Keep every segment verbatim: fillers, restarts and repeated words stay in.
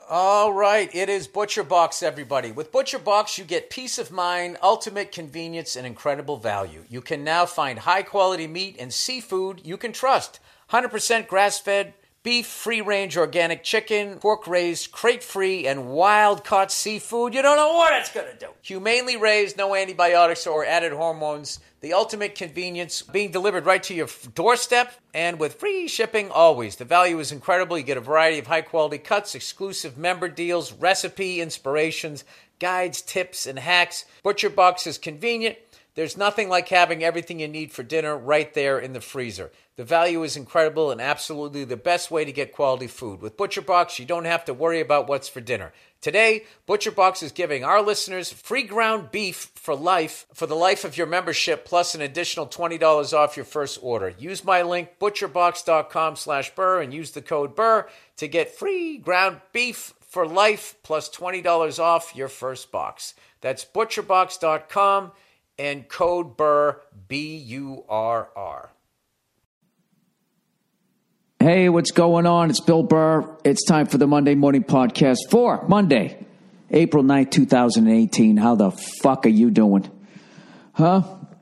All right, it is ButcherBox, everybody. With ButcherBox, you get peace of mind, ultimate convenience, and incredible value. You can now find high-quality meat and seafood you can trust. one hundred percent grass-fed beef, free-range organic chicken, pork-raised, crate-free, and wild-caught seafood. You don't know what it's going to do. Humanely raised, no antibiotics or added hormones. The ultimate convenience, being delivered right to your doorstep and with free shipping always. The value is incredible. You get a variety of high-quality cuts, exclusive member deals, recipe inspirations, guides, tips, and hacks. ButcherBox is convenient. There's nothing like having everything you need for dinner right there in the freezer. The value is incredible and absolutely the best way to get quality food. With ButcherBox, you don't have to worry about what's for dinner. Today, ButcherBox is giving our listeners free ground beef for life, for the life of your membership, plus an additional twenty dollars off your first order. Use my link, butcherbox.com slash Burr, and use the code Burr to get free ground beef for life, plus twenty dollars off your first box. That's butcherbox dot com and code Burr, B U R R. Hey, what's going on? It's Bill Burr. It's time for the Monday Morning Podcast for Monday, April ninth, twenty eighteen. How the fuck are you doing? Huh?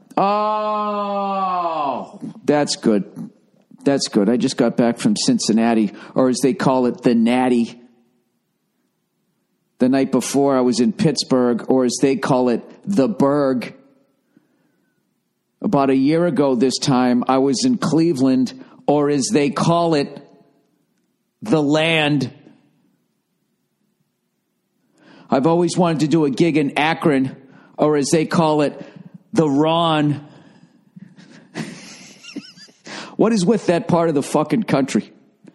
Oh, that's good. That's good. I just got back from Cincinnati, or as they call it, the Natty. The night before I was in Pittsburgh, or as they call it, the Berg. About a year ago this time, I was in Cleveland, or as they call it, the Land. I've always wanted to do a gig in Akron, or as they call it, the Ron. What is with that part of the fucking country?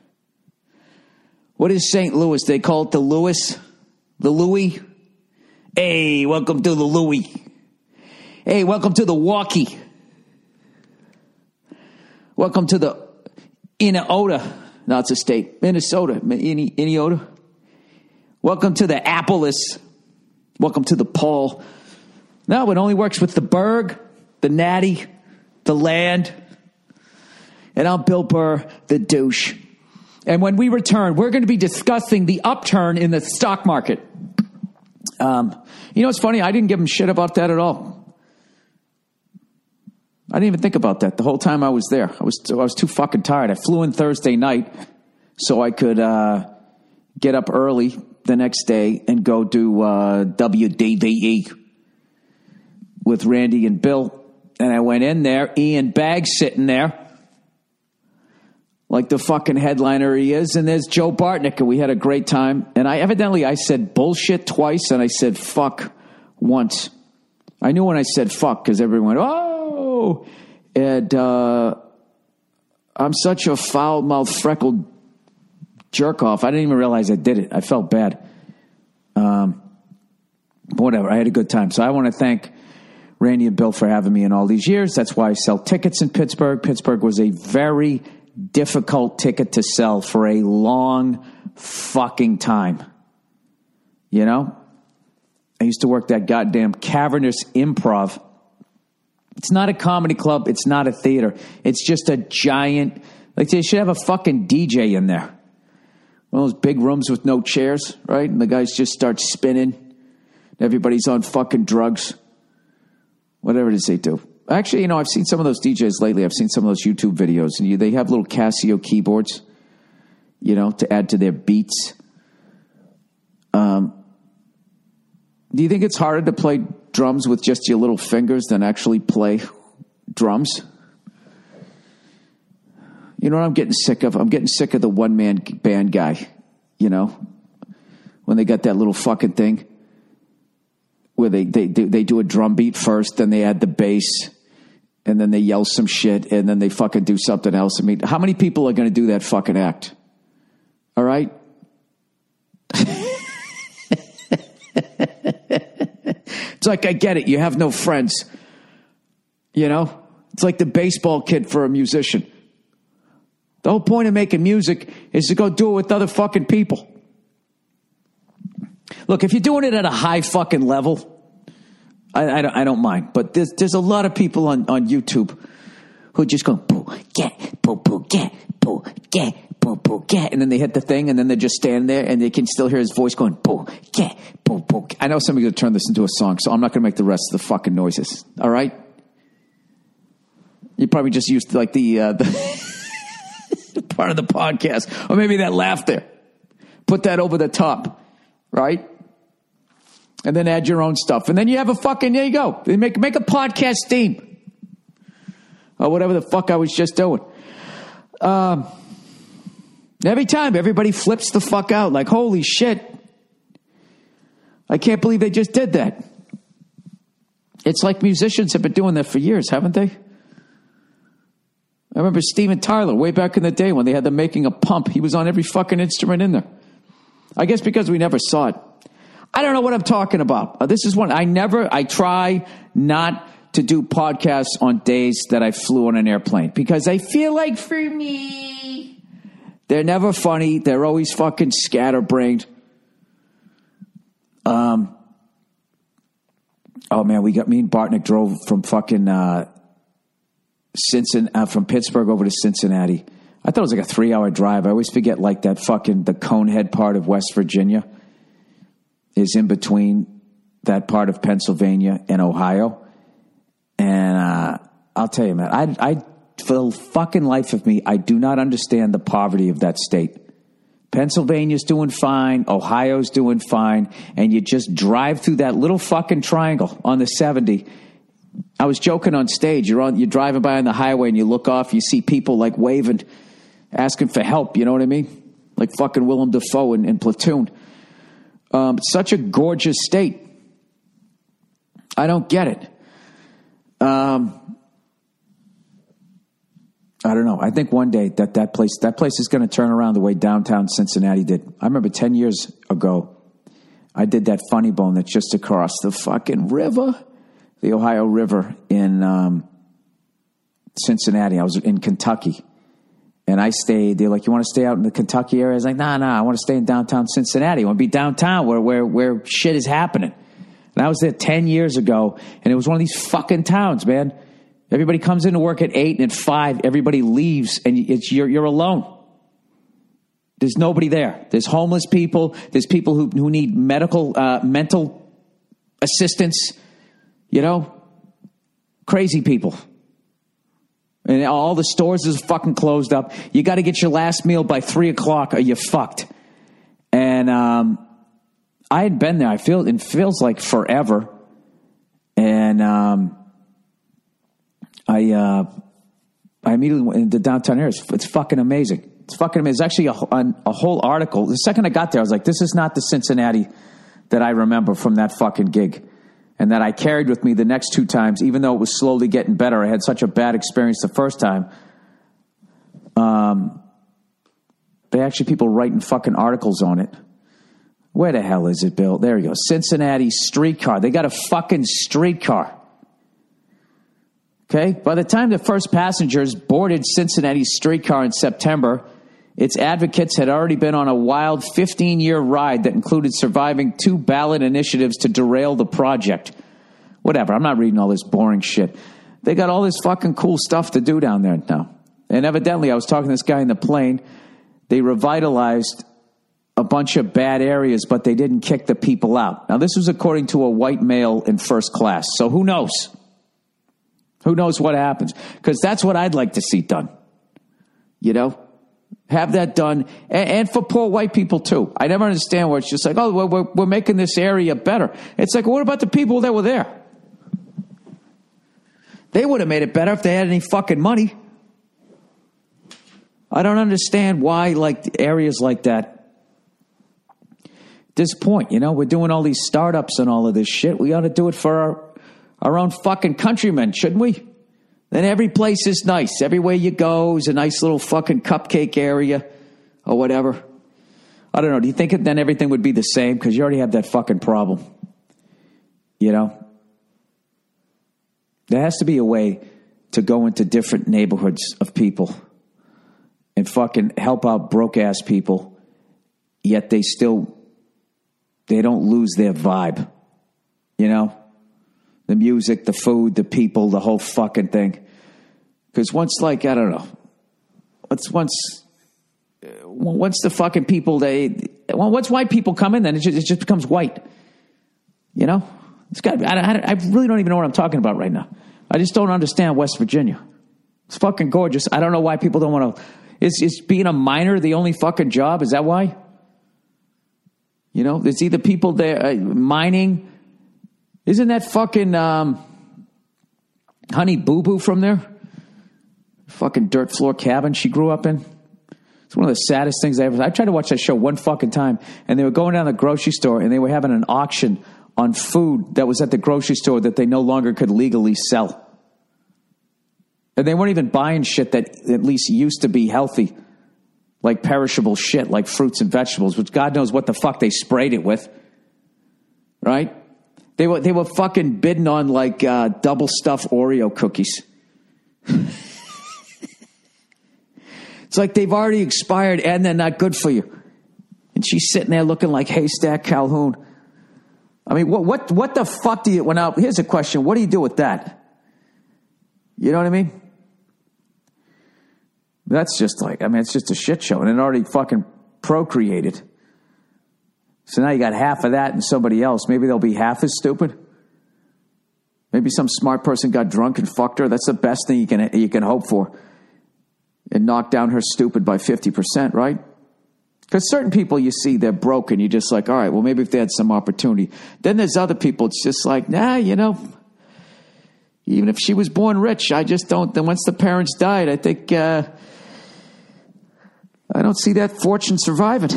What is Saint Louis? They call it the Louis? The Louis? Hey, welcome to the Louis. Hey, welcome to the Walkie. Welcome to the Inneota. No, it's a state. Minnesota. Inneota. Welcome to the Appalus. Welcome to the Pole. No, it only works with the Berg, the Natty, the Land. And I'm Bill Burr, the douche. And when we return, we're going to be discussing the upturn in the stock market. Um, you know, it's funny. I didn't give him shit about that at all. I didn't even think about that the whole time I was there. I was I was too fucking tired. I flew in Thursday night so I could uh, get up early the next day and go do uh, W D V E with Randy and Bill. And I went in there. Ian Baggs sitting there like the fucking headliner he is. And there's Joe Bartnick, and we had a great time. And I evidently I said bullshit twice, and I said fuck once. I knew when I said fuck because everyone went, oh. And uh, I'm such a foul-mouthed, freckled jerk-off. I didn't even realize I did it. I felt bad. Um, but whatever. I had a good time. So I want to thank Randy and Bill for having me in all these years. That's why I sell tickets in Pittsburgh. Pittsburgh was a very difficult ticket to sell for a long fucking time. You know? I used to work that goddamn Cavernous Improv. It's not a comedy club. It's not a theater. It's just a giant, like they should have a fucking D J in there. One of those big rooms with no chairs, right? And the guys just start spinning. Everybody's on fucking drugs. Whatever it is they do. Actually, you know, I've seen some of those D Js lately. I've seen some of those YouTube videos. And you, they have little Casio keyboards, you know, to add to their beats. Um, do you think it's harder to play drums with just your little fingers than actually play drums? You know what I'm getting sick of? I'm getting sick of the one-man band guy, you know, when they got that little fucking thing where they, they, they, they do a drum beat first, then they add the bass, and then they yell some shit, and then they fucking do something else. I mean, how many people are going to do that fucking act? All right? It's like, I get it. You have no friends. You know? It's like the baseball kid for a musician. The whole point of making music is to go do it with other fucking people. Look, if you're doing it at a high fucking level, I, I, don't, I don't mind. But there's, there's a lot of people on, on YouTube who just go, boo, get, boo, boo, get, boo, get, boo, boo, boo, get. And then they hit the thing, and then they're just standing there, and they can still hear his voice going, boo, get, boo, boo. I know somebody's going to turn this into a song, so I'm not going to make the rest of the fucking noises. All right? You probably just used like the, uh, the part of the podcast, or maybe that laugh there. Put that over the top, right? And then add your own stuff. And then you have a fucking, there you go. Make, make a podcast theme. Or whatever the fuck I was just doing. Um, every time everybody flips the fuck out like, holy shit. I can't believe they just did that. It's like musicians have been doing that for years, haven't they? I remember Steven Tyler way back in the day when they had them making a pump. He was on every fucking instrument in there. I guess because we never saw it. I don't know what I'm talking about. Uh, this is one I never, I try not to do podcasts on days that I flew on an airplane because I feel like for me, they're never funny. They're always fucking scatterbrained. Um, oh man, we got, me and Bartnick drove from fucking, uh, Cincinnati, uh, from Pittsburgh over to Cincinnati. I thought it was like a three hour drive. I always forget like that fucking, the Conehead part of West Virginia is in between that part of Pennsylvania and Ohio. And uh, I'll tell you, man, I, I, for the fucking life of me, I do not understand the poverty of that state. Pennsylvania's doing fine. Ohio's doing fine. And you just drive through that little fucking triangle on the seventy. I was joking on stage. You're on, you're driving by on the highway and you look off, you see people like waving, asking for help. You know what I mean? Like fucking Willem Dafoe in, in Platoon. Um, such a gorgeous state. I don't get it. Um, I don't know. I think one day that that place, that place is going to turn around the way downtown Cincinnati did. I remember ten years ago, I did that Funny Bone that's just across the fucking river, the Ohio River in um, Cincinnati. I was in Kentucky. And I stayed, they're like, you want to stay out in the Kentucky area? I was like, nah, nah, I want to stay in downtown Cincinnati. I want to be downtown where, where, where shit is happening. And I was there ten years ago, and it was one of these fucking towns, man. Everybody comes into work at eight, and at five, everybody leaves, and it's you're, you're alone. There's nobody there. There's homeless people. There's people who, who need medical, uh, mental assistance, you know, crazy people. And all the stores is fucking closed up. You got to get your last meal by three o'clock or you're fucked. And um, I had been there. I feel it feels like forever. And um, I uh, I immediately went into downtown area. It's, it's fucking amazing. It's fucking amazing. There's actually a, a, a whole article. The second I got there, I was like, this is not the Cincinnati that I remember from that fucking gig. And that I carried with me the next two times, even though it was slowly getting better. I had such a bad experience the first time. Um, they actually people writing fucking articles on it. Where the hell is it, Bill? There you go. Cincinnati streetcar. They got a fucking streetcar. Okay? By the time the first passengers boarded Cincinnati's streetcar in September, its advocates had already been on a wild fifteen-year ride that included surviving two ballot initiatives to derail the project. Whatever, I'm not reading all this boring shit. They got all this fucking cool stuff to do down there now. And evidently, I was talking to this guy in the plane. They revitalized a bunch of bad areas, but they didn't kick the people out. Now, this was according to a white male in first class. So who knows? Who knows what happens? Because that's what I'd like to see done. You know? Have that done, and, and for poor white people too. I never understand where it's just like, oh, we're, we're making this area better. It's like, what about the people that were there? They would have made it better if they had any fucking money. I don't understand why, like, areas like that. At this point, you know, we're doing all these startups and all of this shit. We ought to do it for our, our own fucking countrymen, shouldn't we? Then every place is nice. Everywhere you go is a nice little fucking cupcake area or whatever. I don't know. Do you think then everything would be the same? Because you already have that fucking problem. You know? There has to be a way to go into different neighborhoods of people and fucking help out broke-ass people, yet they still, they don't lose their vibe. You know? The music, the food, the people, the whole fucking thing. Because once, like, I don't know. Once, once once the fucking people, they, well, once white people come in, then it just, it just becomes white. You know? It's got. I, I, I really don't even know what I'm talking about right now. I just don't understand West Virginia. It's fucking gorgeous. I don't know why people don't want to. Is is being a miner the only fucking job? Is that why? You know, there's either people there uh, mining. Isn't that fucking um, Honey Boo Boo from there? Fucking dirt floor cabin she grew up in. It's one of the saddest things I ever. I tried to watch that show one fucking time, and they were going down the grocery store, and they were having an auction on food that was at the grocery store that they no longer could legally sell. And they weren't even buying shit that at least used to be healthy, like perishable shit, like fruits and vegetables, which God knows what the fuck they sprayed it with, right? They were they were fucking bidding on like uh, double stuffed Oreo cookies. It's like they've already expired and they're not good for you. And she's sitting there looking like Haystack Calhoun. I mean, what what what the fuck do you, well, now, here's a question. What do you do with that? You know what I mean? That's just like, I mean, it's just a shit show. And it already fucking procreated. So now you got half of that and somebody else. Maybe they'll be half as stupid. Maybe some smart person got drunk and fucked her. That's the best thing you can you can hope for. And knock down her stupid by fifty percent, right? Because certain people you see, they're broken. You're just like, all right, well, maybe if they had some opportunity. Then there's other people, it's just like, nah, you know, even if she was born rich, I just don't. Then once the parents died, I think, uh, I don't see that fortune surviving.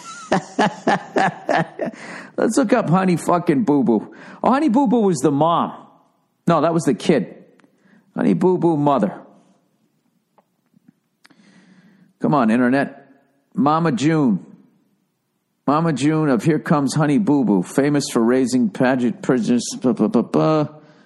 Let's look up Honey fucking Boo Boo. Oh, Honey Boo Boo was the mom. No, that was the kid. Honey Boo Boo mother. Come on, internet. Mama June. Mama June of Here Comes Honey Boo Boo, famous for raising pageant prisoners. Blah, blah, blah, blah.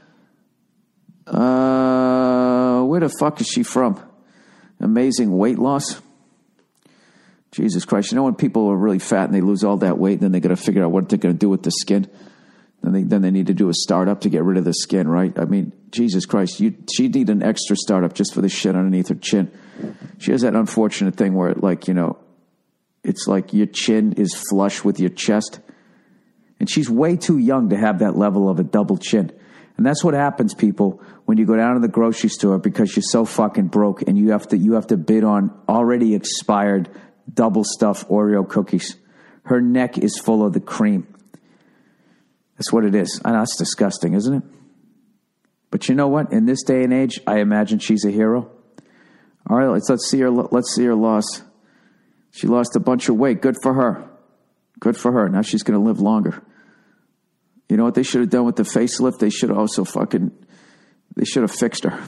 Uh, where the fuck is she from? Amazing weight loss. Jesus Christ. You know when people are really fat and they lose all that weight and then they got to figure out what they're going to do with the skin? Then they, then they need to do a startup to get rid of the skin, right? I mean, Jesus Christ. You, she'd need an extra startup just for the shit underneath her chin. She has that unfortunate thing where, it, like, you know, it's like your chin is flush with your chest. And she's way too young to have that level of a double chin. And that's what happens, people, when you go down to the grocery store because you're so fucking broke and you have to you have to bid on already expired double stuffed Oreo cookies. Her neck is full of the cream. That's what it is. I know, that's disgusting, isn't it? But you know what? In this day and age, I imagine she's a hero. All right, let's let's see her let's see her loss. She lost a bunch of weight. Good for her. Good for her. Now she's going to live longer. You know what they should have done with the facelift? They should have also fucking, they should have fixed her.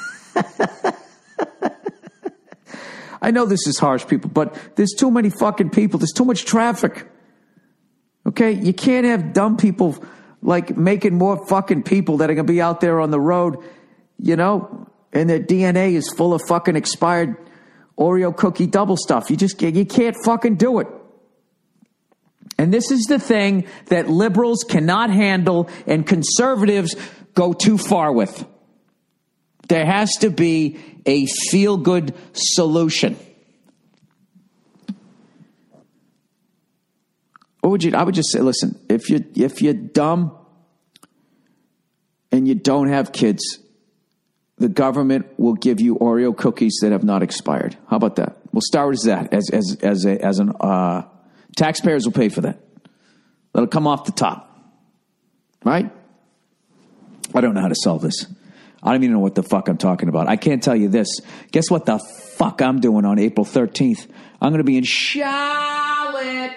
I know this is harsh, people, but there's too many fucking people. There's too much traffic. Okay? You can't have dumb people like making more fucking people that are going to be out there on the road, you know, and their D N A is full of fucking expired Oreo cookie double stuff. You just you can't fucking do it. And this is the thing that liberals cannot handle and conservatives go too far with. There has to be a feel-good solution. What would you? I would just say, listen, if you if you're dumb and you don't have kids, the government will give you Oreo cookies that have not expired. How about that? We'll start as that. As as as a, as an uh, taxpayers will pay for that. That'll come off the top, right? I don't know how to solve this. I don't even know what the fuck I'm talking about. I can't tell you this. Guess what the fuck I'm doing on April thirteenth? I'm going to be in Charlotte,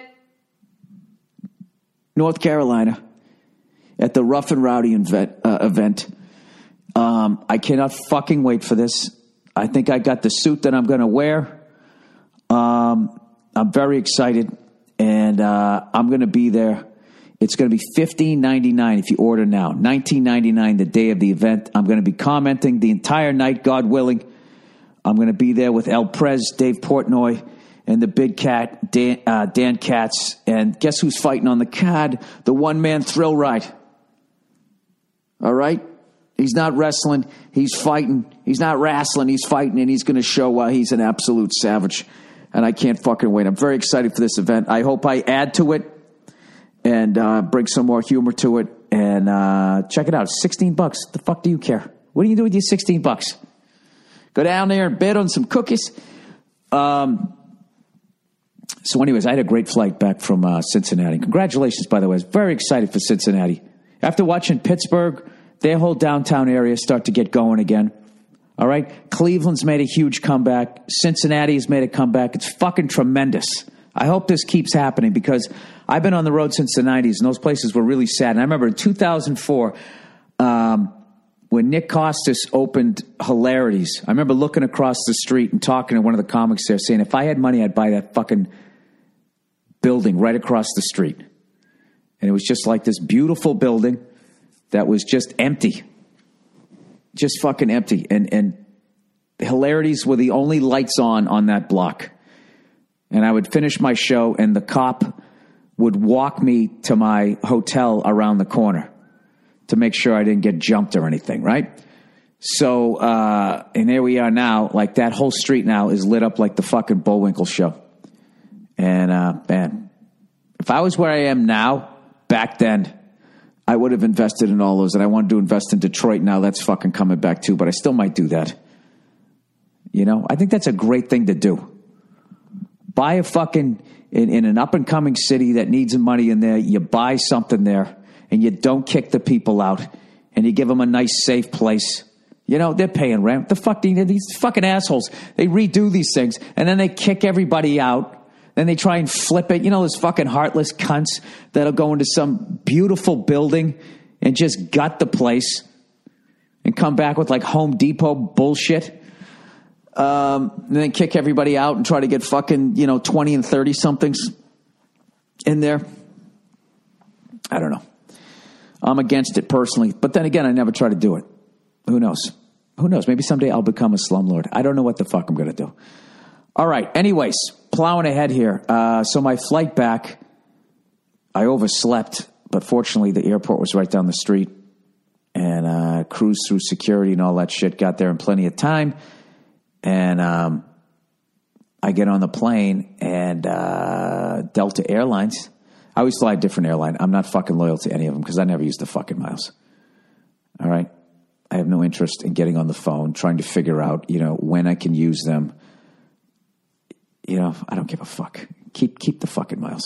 North Carolina, at the Rough and Rowdy event. Uh, event. Um, I cannot fucking wait for this. I think I got the suit that I'm going to wear. Um, I'm very excited, and uh, I'm going to be there. It's going to be fifteen ninety-nine if you order now. nineteen ninety-nine the day of the event. I'm going to be commenting the entire night, God willing. I'm going to be there with El Prez, Dave Portnoy, and the big cat, Dan, uh, Dan Katz. And guess who's fighting on the card? The one-man thrill ride. All right? He's not wrestling. He's fighting. He's not wrestling. He's fighting, and he's going to show why he's an absolute savage. and I can't fucking wait. I'm very excited for this event. I hope I add to it and uh, bring some more humor to it. And uh, check it out. It's sixteen bucks. The fuck do you care? What do you do with your sixteen bucks? Go down there and bid on some cookies. Um. So anyways, I had a great flight back from uh, Cincinnati. Congratulations, by the way. I was very excited for Cincinnati. After watching Pittsburgh, their whole downtown area start to get going again. All right? Cleveland's made a huge comeback. Cincinnati's made a comeback. It's fucking tremendous. I hope this keeps happening because I've been on the road since the nineties, and those places were really sad. And I remember in two thousand four, um, when Nick Costas opened Hilarities, I remember looking across the street and talking to one of the comics there saying, if I had money, I'd buy that fucking building right across the street. And it was just like this beautiful building that was just empty. Just fucking empty. And, and Hilarities were the only lights on on that block. And I would finish my show and the cop would walk me to my hotel around the corner to make sure I didn't get jumped or anything, right? So, uh, and here we are now, like that whole street now is lit up like the fucking Bullwinkle show. And, uh, man, if I was where I am now, back then, I would have invested in all those. And I wanted to invest in Detroit now. That's fucking coming back too, but I still might do that. You know, I think that's a great thing to do. Buy a fucking, in, in an up and coming city that needs money in there, you buy something there and you don't kick the people out and you give them a nice, safe place. You know, they're paying rent. The fuck, these fucking assholes, they redo these things and then they kick everybody out. Then they try and flip it. You know, those fucking heartless cunts that'll go into some beautiful building and just gut the place and come back with like Home Depot bullshit. Um, and then kick everybody out and try to get fucking, you know, twenty and thirty somethings in there. I don't know. I'm against it personally. But then again, I never try to do it. Who knows? Who knows? Maybe someday I'll become a slumlord. I don't know what the fuck I'm going to do. All right. Anyways, plowing ahead here. Uh, so my flight back, I overslept, but fortunately the airport was right down the street and uh, cruised through security and all that shit. Got there in plenty of time. And um, I get on the plane and uh, Delta Airlines. I always fly a different airline. I'm not fucking loyal to any of them because I never use the fucking miles. All right. I have no interest in getting on the phone, trying to figure out, you know, when I can use them. You know, I don't give a fuck. Keep keep the fucking miles.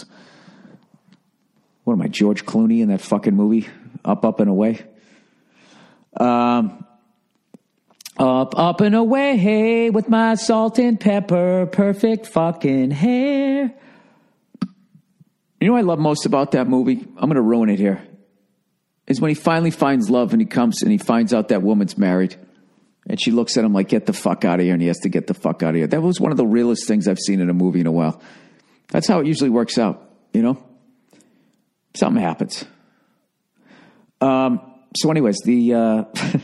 What am I, George Clooney in that fucking movie, Up, Up, and Away? Um, up, up, and away with my salt and pepper, perfect fucking hair. You know what I love most about that movie? I'm going to ruin it here. Is when he finally finds love and he comes and he finds out that woman's married. And she looks at him like, get the fuck out of here. And he has to get the fuck out of here. That was one of the realest things I've seen in a movie in a while. That's how it usually works out, you know? Something happens. Um, so anyways, the, uh,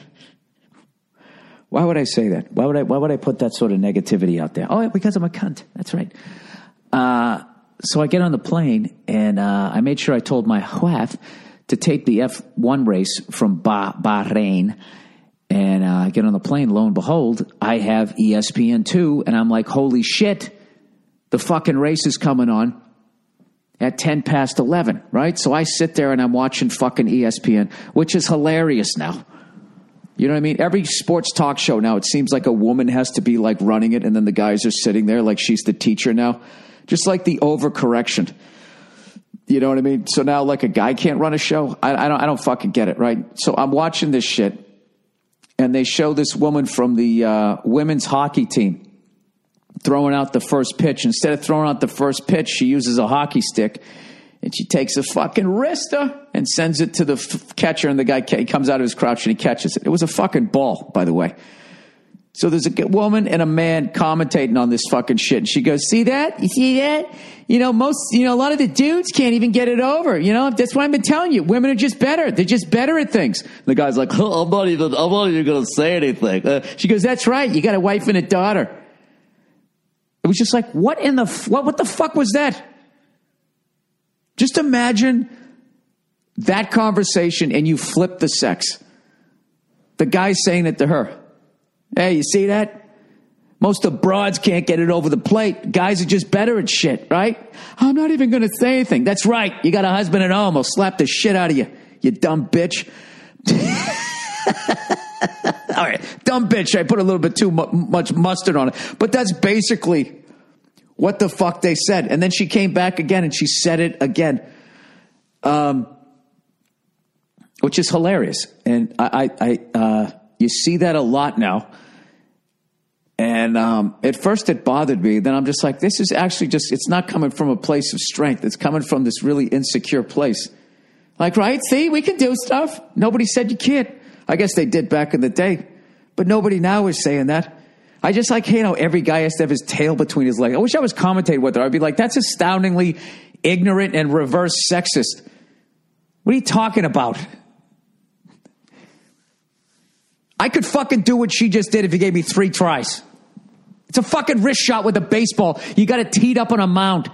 why would I say that? Why would I, why would I put that sort of negativity out there? Oh, because I'm a cunt. That's right. Uh, so I get on the plane and, uh, I made sure I told my wife to tape the F one race from bah- Bahrain. And uh, I get on the plane, lo and behold, I have E S P N two, and I'm like, holy shit, the fucking race is coming on at ten past eleven, right? So I sit there and I'm watching fucking E S P N, which is hilarious now. You know what I mean? Every sports talk show now, it seems like a woman has to be like running it, and then the guys are sitting there like she's the teacher now. Just like the overcorrection. You know what I mean? So now like a guy can't run a show? I, I don't I don't fucking get it, right? So I'm watching this shit. And they show this woman from the uh, women's hockey team throwing out the first pitch. Instead of throwing out the first pitch, she uses a hockey stick. And she takes a fucking wrister and sends it to the f- catcher. And the guy ca- comes out of his crouch and he catches it. It was a fucking ball, by the way. So there's a woman and a man commentating on this fucking shit. And she goes, see that? You see that? You know, most, you know, a lot of the dudes can't even get it over. You know, that's why I've been telling you. Women are just better. They're just better at things. The guy's like, oh, I'm not even, I'm not even going to say anything. Uh, she goes, that's right. You got a wife and a daughter. It was just like, what in the, what, what the fuck was that? Just imagine that conversation and you flip the sex. The guy's saying it to her. Hey, you see that? Most of the broads can't get it over the plate. Guys are just better at shit, right? I'm not even going to say anything. That's right. You got a husband at home. I'll slap the shit out of you, you dumb bitch. All right, dumb bitch. I put a little bit too mu- much mustard on it. But that's basically what the fuck they said. And then she came back again and she said it again, um, which is hilarious. And I, I, I uh, you see that a lot now. And um, at first it bothered me. Then I'm just like, this is actually just, it's not coming from a place of strength. It's coming from this really insecure place. Like, right? See, we can do stuff. Nobody said you can't. I guess they did back in the day. But nobody now is saying that. I just like, hey, you know, every guy has to have his tail between his legs. I wish I was commentating with her. I'd be like, that's astoundingly ignorant and reverse sexist. What are you talking about? I could fucking do what she just did if you gave me three tries. It's a fucking wrist shot with a baseball. You got it teed up on a mound.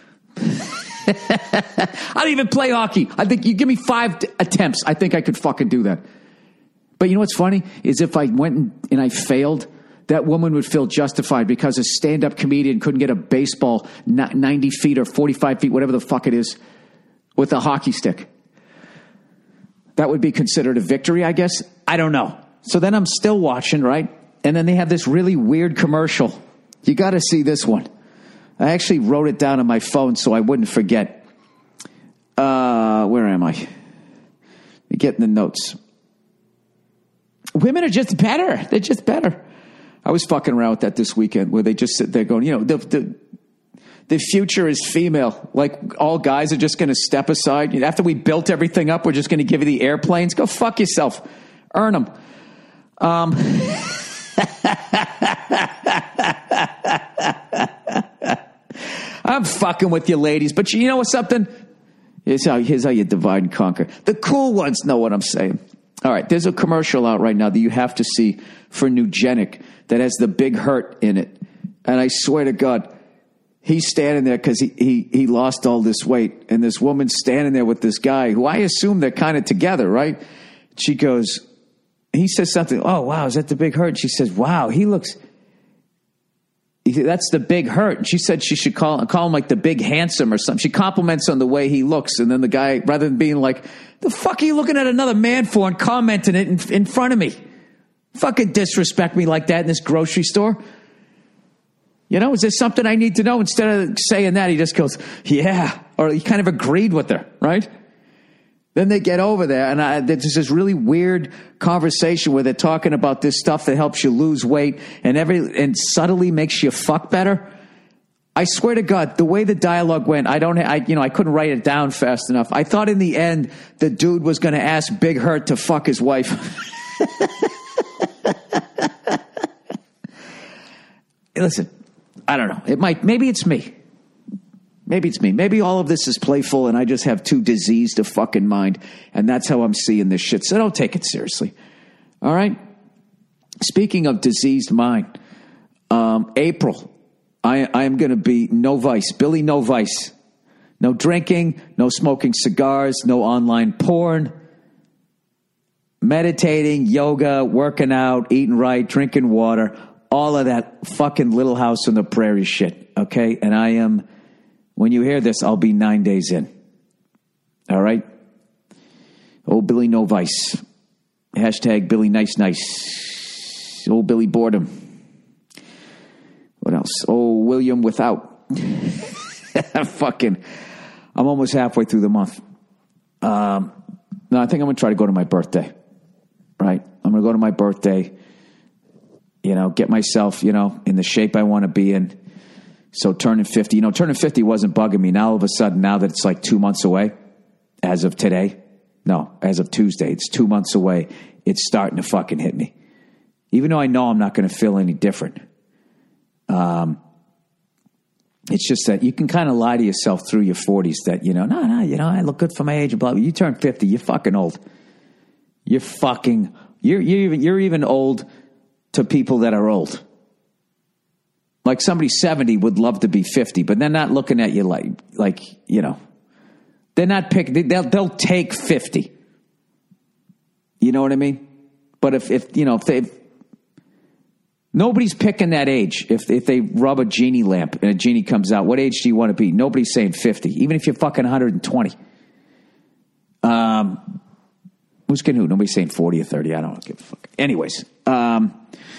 I don't even play hockey. I think you give me five t- attempts. I think I could fucking do that. But you know what's funny is if I went and, and I failed, that woman would feel justified because a stand-up comedian couldn't get a baseball ninety feet or forty-five feet, whatever the fuck it is, with a hockey stick. That would be considered a victory, I guess. I don't know. So then I'm still watching, right? And then they have this really weird commercial. You got to see this one. I actually wrote it down on my phone so I wouldn't forget. Uh, where am I? You get in the notes. Women are just better. They're just better. I was fucking around with that this weekend where they just sit there going, you know, the the, the future is female. Like all guys are just going to step aside. After we built everything up, we're just going to give you the airplanes. Go fuck yourself. Earn them. Um, I'm fucking with you, ladies. But you know what, something? Here's how, here's how you divide and conquer. The cool ones know what I'm saying. All right, there's a commercial out right now that you have to see for Nugenic that has the Big Hurt in it. And I swear to God, he's standing there because he, he, he lost all this weight. And this woman's standing there with this guy who I assume they're kind of together, right? She goes, he says something, oh, wow, is that the Big Hurt? And she says, wow, he looks, that's the Big Hurt. And she said she should call, call him like the Big Handsome or something. She compliments on the way he looks. And then the guy, rather than being like, the fuck are you looking at another man for and commenting it in, in front of me? Fucking disrespect me like that in this grocery store. You know, is there something I need to know? Instead of saying that, he just goes, yeah. Or he kind of agreed with her, right? Then they get over there, and I, there's this really weird conversation where they're talking about this stuff that helps you lose weight and every and subtly makes you fuck better. I swear to God, the way the dialogue went, I don't, I you know, I couldn't write it down fast enough. I thought in the end the dude was going to ask Big Hurt to fuck his wife. Listen, I don't know. It might, maybe it's me. Maybe it's me. Maybe all of this is playful and I just have too diseased a fucking mind. And that's how I'm seeing this shit. So don't take it seriously. All right? Speaking of diseased mind, um, April, I, I am going to be no vice. Billy, no vice. No drinking, no smoking cigars, no online porn. Meditating, yoga, working out, eating right, drinking water. All of that fucking Little House on the Prairie shit. Okay? And I am... When you hear this, I'll be nine days in. All right? Oh, Billy No Vice. Hashtag Billy Nice Nice. Oh, Billy Boredom. What else? Oh, William Without. Fucking, I'm almost halfway through the month. Um, no, I think I'm going to try to go to my birthday. Right? I'm going to go to my birthday. You know, get myself, you know, in the shape I want to be in. So turning fifty, you know, turning fifty wasn't bugging me. Now all of a sudden, now that it's like two months away, as of today, no, as of Tuesday, it's two months away, it's starting to fucking hit me. Even though I know I'm not going to feel any different. Um, it's just that you can kind of lie to yourself through your forties that, you know, no, no, you know, I look good for my age and blah, blah. You turn fifty, you're fucking old. You're fucking, you're, you're even, you're even old to people that are old. Like somebody seventy would love to be fifty, but they're not looking at you like, like, you know, they're not picking, they'll, they'll take fifty. You know what I mean? But if, if you know, if they, Nobody's picking that age. If if they rub a genie lamp and a genie comes out, what age do you want to be? Nobody's saying fifty, even if you're fucking one hundred twenty. Um, who's kidding who? Nobody's saying forty or thirty. I don't give a fuck. Anyways, um,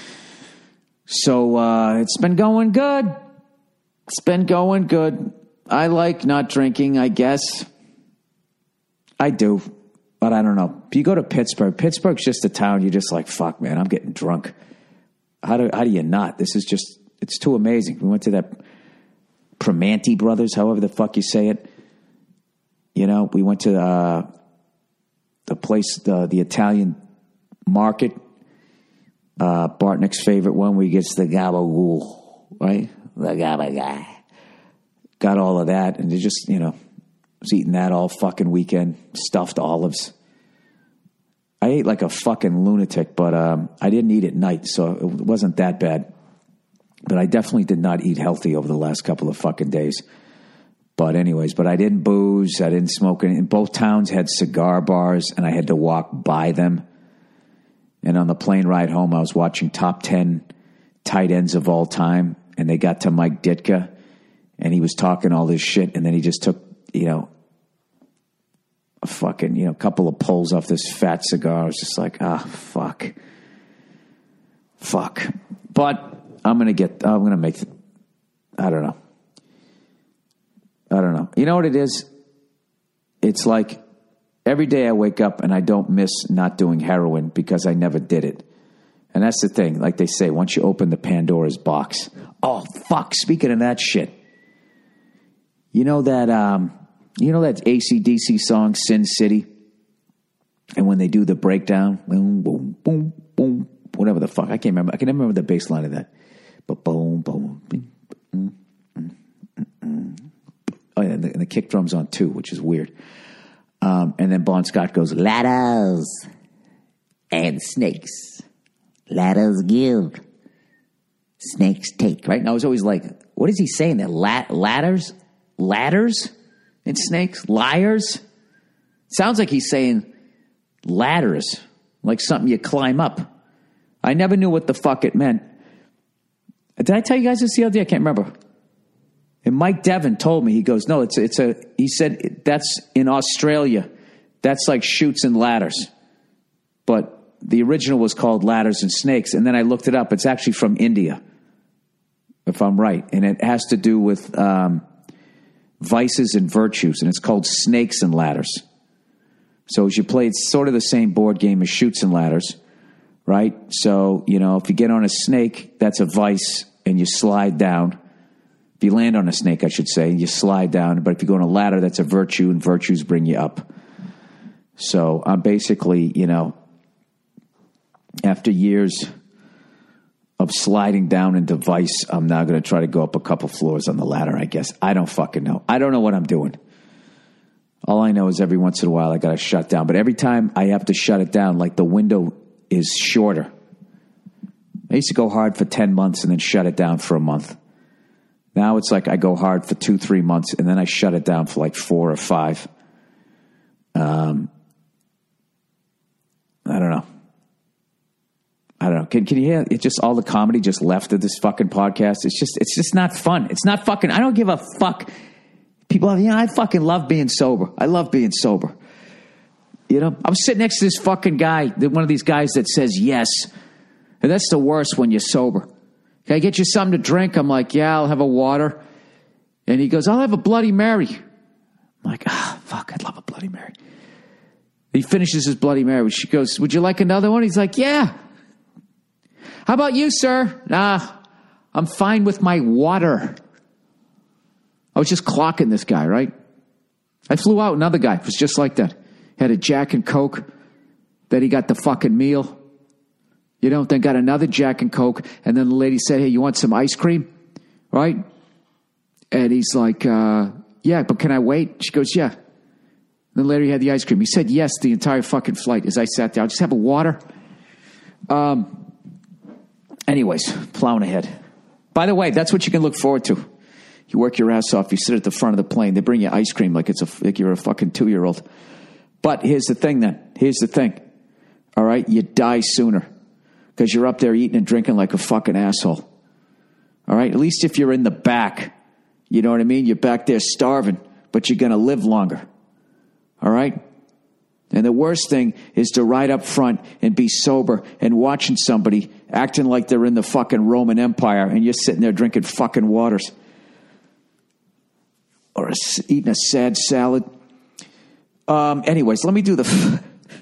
so uh, it's been going good. It's been going good. I like not drinking, I guess. I do, but I don't know. If you go to Pittsburgh, Pittsburgh's just a town. You're just like, fuck, man, I'm getting drunk. How do how do you not? This is just, it's too amazing. We went to that Primanti Brothers, however the fuck you say it. You know, we went to uh, the place, the, the Italian market, uh, Bartnick's favorite one, where he gets the gabagool, right? The gabagool. Got all of that, and they just, you know, was eating that all fucking weekend. Stuffed olives. I ate like a fucking lunatic, but um, I didn't eat at night, so it wasn't that bad. But I definitely did not eat healthy over the last couple of fucking days. But anyways, but I didn't booze. I didn't smoke anything. Both towns had cigar bars, and I had to walk by them. And on the plane ride home, I was watching top ten tight ends of all time, and they got to Mike Ditka, and he was talking all this shit, and then he just took, you know, a fucking, you know, couple of pulls off this fat cigar. I was just like, ah, fuck. Fuck. But I'm going to get, I'm going to make, I don't know. I don't know. You know what it is? It's like every day I wake up and I don't miss not doing heroin because I never did it. And that's the thing. Like they say, once you open the Pandora's box. Oh, fuck. Speaking of that shit. You know that, um, you know that A C D C song, Sin City? And when they do the breakdown, boom, boom, boom, boom, whatever the fuck. I can't remember. I can never remember the bass line of that. But boom, boom, boom, boom, boom, boom. Oh, yeah, and the, and the kick drum's on too, which is weird. Um, and then Bon Scott goes, ladders and snakes. Ladders give, snakes take. Right? And I was always like, what is he saying there? La- ladders? Ladders and snakes? Liars? Sounds like he's saying ladders, like something you climb up. I never knew what the fuck it meant. Did I tell you guys this the other day? I can't remember. And Mike Devin told me, he goes, no, it's it's a, he said, that's in Australia. That's like chutes and ladders. But the original was called Ladders and Snakes. And then I looked it up. It's actually from India, if I'm right. And it has to do with um, vices and virtues. And it's called Snakes and Ladders. So as you play, it's sort of the same board game as chutes and ladders, right? So, you know, if you get on a snake, that's a vice, and you slide down. If you land on a snake, I should say, you slide down. But if you go on a ladder, that's a virtue, and virtues bring you up. So I'm basically, you know, after years of sliding down into vice, I'm now going to try to go up a couple floors on the ladder, I guess. I don't fucking know. I don't know what I'm doing. All I know is every once in a while I got to shut down. But every time I have to shut it down, like the window is shorter. I used to go hard for ten months and then shut it down for a month. Now it's like I go hard for two, three months, and then I shut it down for like four or five. Um, I don't know. I don't know. Can, can you hear it? Just all the comedy just left of this fucking podcast. It's just, it's just not fun. It's not fucking, I don't give a fuck. People have, you know, I fucking love being sober. I love being sober. You know, I was sitting next to this fucking guy, one of these guys that says yes. And that's the worst when you're sober. Can I get you something to drink? I'm like, yeah, I'll have a water. And he goes, I'll have a Bloody Mary. I'm like, ah, fuck, I'd love a Bloody Mary. He finishes his Bloody Mary. She goes, would you like another one? He's like, yeah. How about you, sir? Nah, I'm fine with my water. I was just clocking this guy, right? I flew out, another guy was just like that. Had a Jack and Coke. Then he got the fucking meal. You know, then got another Jack and Coke. And then the lady said, hey, you want some ice cream? Right? And he's like, uh, yeah, but can I wait? She goes, yeah. And then later he had the ice cream. He said yes the entire fucking flight. As I sat down, just have a water. Um. Anyways, plowing ahead. By the way, that's what you can look forward to. You work your ass off. You sit at the front of the plane. They bring you ice cream like it's a like you're a fucking two-year-old. But here's the thing then. Here's the thing. All right? You die sooner. because you're up there eating and drinking like a fucking asshole. All right? At least if you're in the back, you know what I mean? You're back there starving, but you're going to live longer. All right? And the worst thing is to ride up front and be sober and watching somebody acting like they're in the fucking Roman Empire and you're sitting there drinking fucking waters. Or a, eating a sad salad. Um, anyways, let me do the...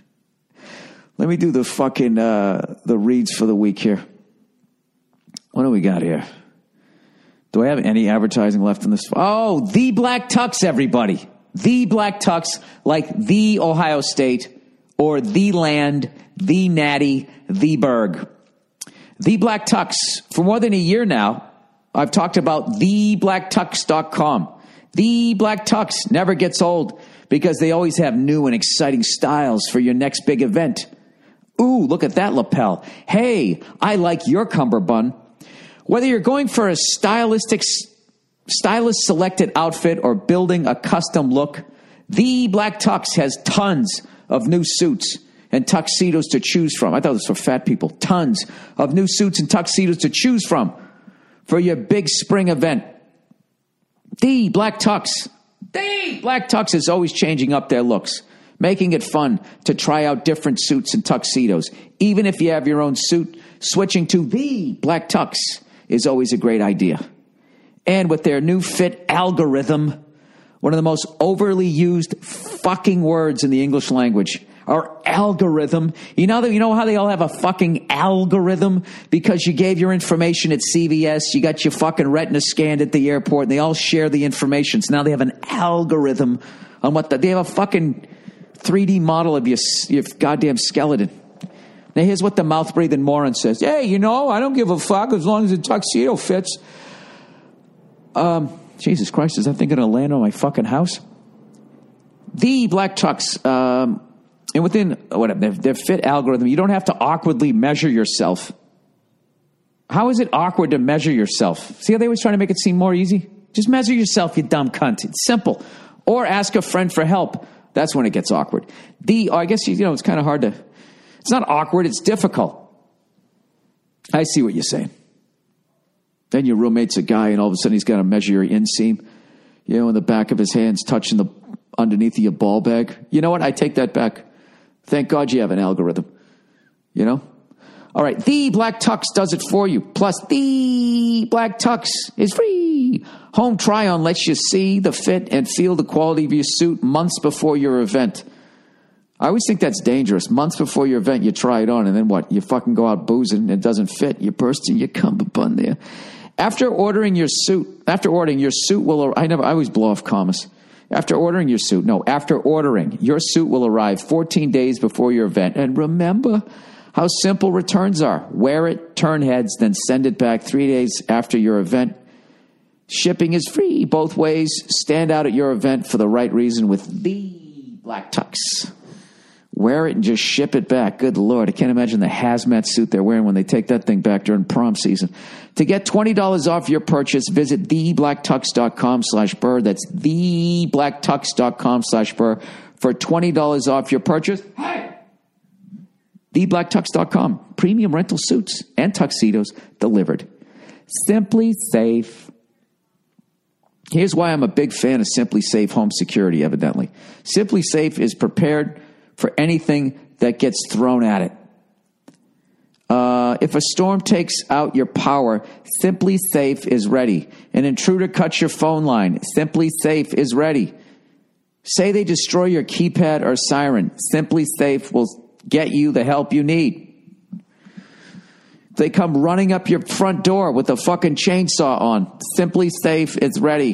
let me do the fucking... Uh, the reads for the week here. What do we got here? Do I have any advertising left in this? Oh, The Black Tux, everybody. The Black Tux, like the Ohio State, or the land, the natty, the Berg. The Black Tux. For more than a year now, I've talked about the black tux dot com. The Black Tux never gets old because they always have new and exciting styles for your next big event. Ooh, look at that lapel. Hey, I like your cummerbund. Whether you're going for a stylistic Stylist selected outfit or building a custom look, The Black Tux has tons of new suits and tuxedos to choose from. I thought this was for fat people. Tons of new suits and tuxedos to choose from for your big spring event. The Black Tux. The Black Tux is always changing up their looks, making it fun to try out different suits and tuxedos. Even if you have your own suit, switching to The Black Tux is always a great idea. And with their new fit algorithm, one of the most overly used fucking words in the English language, our algorithm. You know that you know how they all have a fucking algorithm? Because you gave your information at C V S, you got your fucking retina scanned at the airport, and they all share the information. So now they have an algorithm on what the, they have a fucking three D model of your, your goddamn skeleton. Now here's what the mouth-breathing moron says. Hey, you know, I don't give a fuck as long as the tuxedo fits. Um, Jesus Christ, is that thing going to land on my fucking house? The Black Tux, um, and within whatever their, their fit algorithm, you don't have to awkwardly measure yourself. How is it awkward to measure yourself? See how they always trying to make it seem more easy? Just measure yourself, you dumb cunt. It's simple. Or ask a friend for help. That's when it gets awkward. The, oh, I guess, you know, it's kind of hard to, it's not awkward, it's difficult. I see what you're saying. Then your roommate's a guy, and all of a sudden he's got to measure your inseam, you know, in the back of his hands, touching the underneath of your ball bag. You know what? I take that back. Thank God you have an algorithm. You know? All right. The Black Tux does it for you. Plus, The Black Tux is free. Home try-on lets you see the fit and feel the quality of your suit months before your event. I always think that's dangerous. Months before your event, you try it on, and then what? You fucking go out boozing, and it doesn't fit. You're bursting your cummerbund there. After ordering your suit, after ordering your suit will, I never, I always blow off commas. After ordering your suit, no, after ordering, your suit will arrive fourteen days before your event. And remember how simple returns are. Wear it, turn heads, then send it back three days after your event. Shipping is free both ways. Stand out at your event for the right reason with The Black Tux. Wear it and just ship it back. Good Lord, I can't imagine the hazmat suit they're wearing when they take that thing back during prom season. To get twenty dollars off your purchase, visit the black tux dot com slash burr. That's the black tux dot com slash burr for twenty dollars off your purchase. Hey! the black tux dot com. Premium rental suits and tuxedos delivered. Simply Safe. Here's why I'm a big fan of Simply Safe Home Security, evidently. Simply Safe is prepared for anything that gets thrown at it. Uh, if a storm takes out your power, Simply Safe is ready. An intruder cuts your phone line, Simply Safe is ready. Say they destroy your keypad or siren, Simply Safe will get you the help you need. They come running up your front door with a fucking chainsaw on, Simply Safe is ready.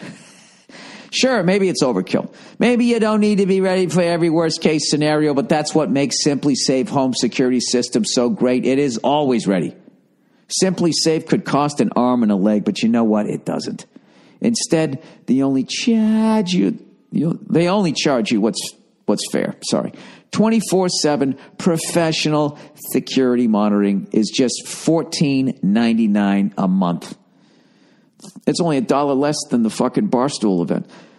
Sure, maybe it's overkill. Maybe you don't need to be ready for every worst case scenario, but that's what makes Simply Safe home security system so great. It is always ready. Simply Safe could cost an arm and a leg, but you know what? It doesn't. Instead, they only charge you, you know, they only charge you what's what's fair. Sorry. twenty-four seven professional security monitoring is just fourteen ninety-nine a month. It's only a dollar less than the fucking Barstool event.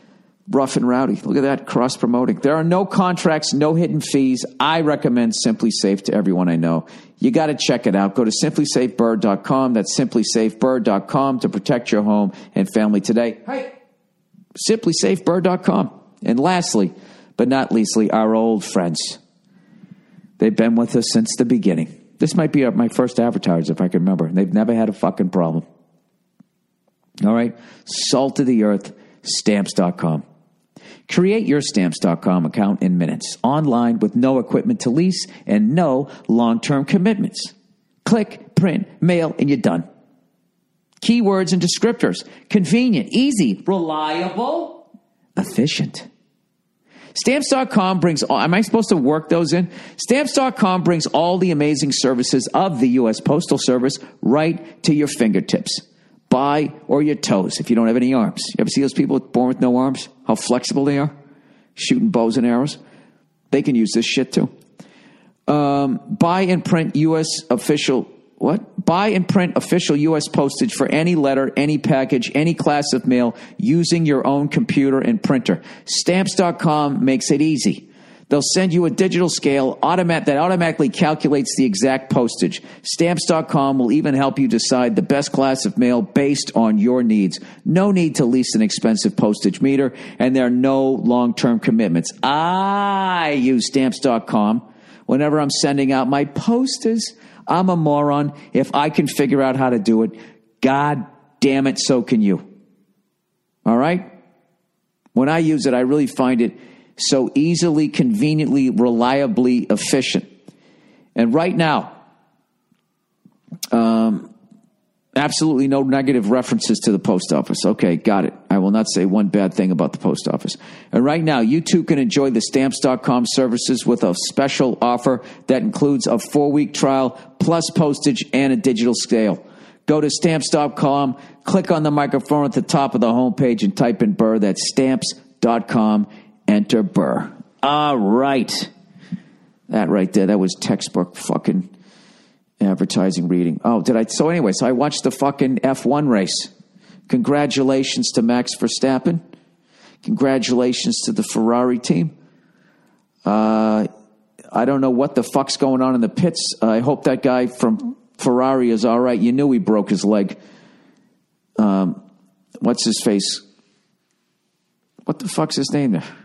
Rough and rowdy. Look at that, cross-promoting. There are no contracts, no hidden fees. I recommend Simply Safe to everyone I know. You got to check it out. Go to simply safe bird dot com. That's simply safe bird dot com to protect your home and family today. Hey, simply safe bird dot com. And lastly, but not leastly, our old friends. They've been with us since the beginning. This might be my first advertiser, if I can remember. They've never had a fucking problem. All right? Salt of the earth, stamps dot com. Create your stamps dot com account in minutes, online with no equipment to lease and no long-term commitments. Click, print, mail, and you're done. Keywords and descriptors. Convenient, easy, reliable, efficient. Stamps dot com brings all, am I supposed to work those in? Stamps dot com brings all the amazing services of the U S Postal Service right to your fingertips. By or your toes if you don't have any arms. You ever see those people born with no arms? How flexible they are? Shooting bows and arrows. They can use this shit too. Um, buy and print U S official, what? Buy and print official U S postage for any letter, any package, any class of mail using your own computer and printer. Stamps dot com makes it easy. They'll send you a digital scale automat that automatically calculates the exact postage. Stamps dot com will even help you decide the best class of mail based on your needs. No need to lease an expensive postage meter, and there are no long-term commitments. I use Stamps dot com whenever I'm sending out my posters. I'm a moron. If I can figure out how to do it, God damn it, so can you. All right? When I use it, I really find it so easily, conveniently, reliably efficient. And right now, um, absolutely no negative references to the post office. Okay, got it. I will not say one bad thing about the post office. And right now, you too can enjoy the Stamps dot com services with a special offer that includes a four-week trial, plus postage and a digital scale. Go to Stamps dot com, click on the microphone at the top of the homepage and type in Burr. That's Stamps dot com. Enter Burr. All right. That right there, that was textbook fucking advertising reading. Oh, did I? So anyway, so I watched the fucking F one race. Congratulations to Max Verstappen. Congratulations to the Ferrari team. Uh, I don't know what the fuck's going on in the pits. I hope that guy from Ferrari is all right. You knew he broke his leg. Um, what's his face? What the fuck's his name there?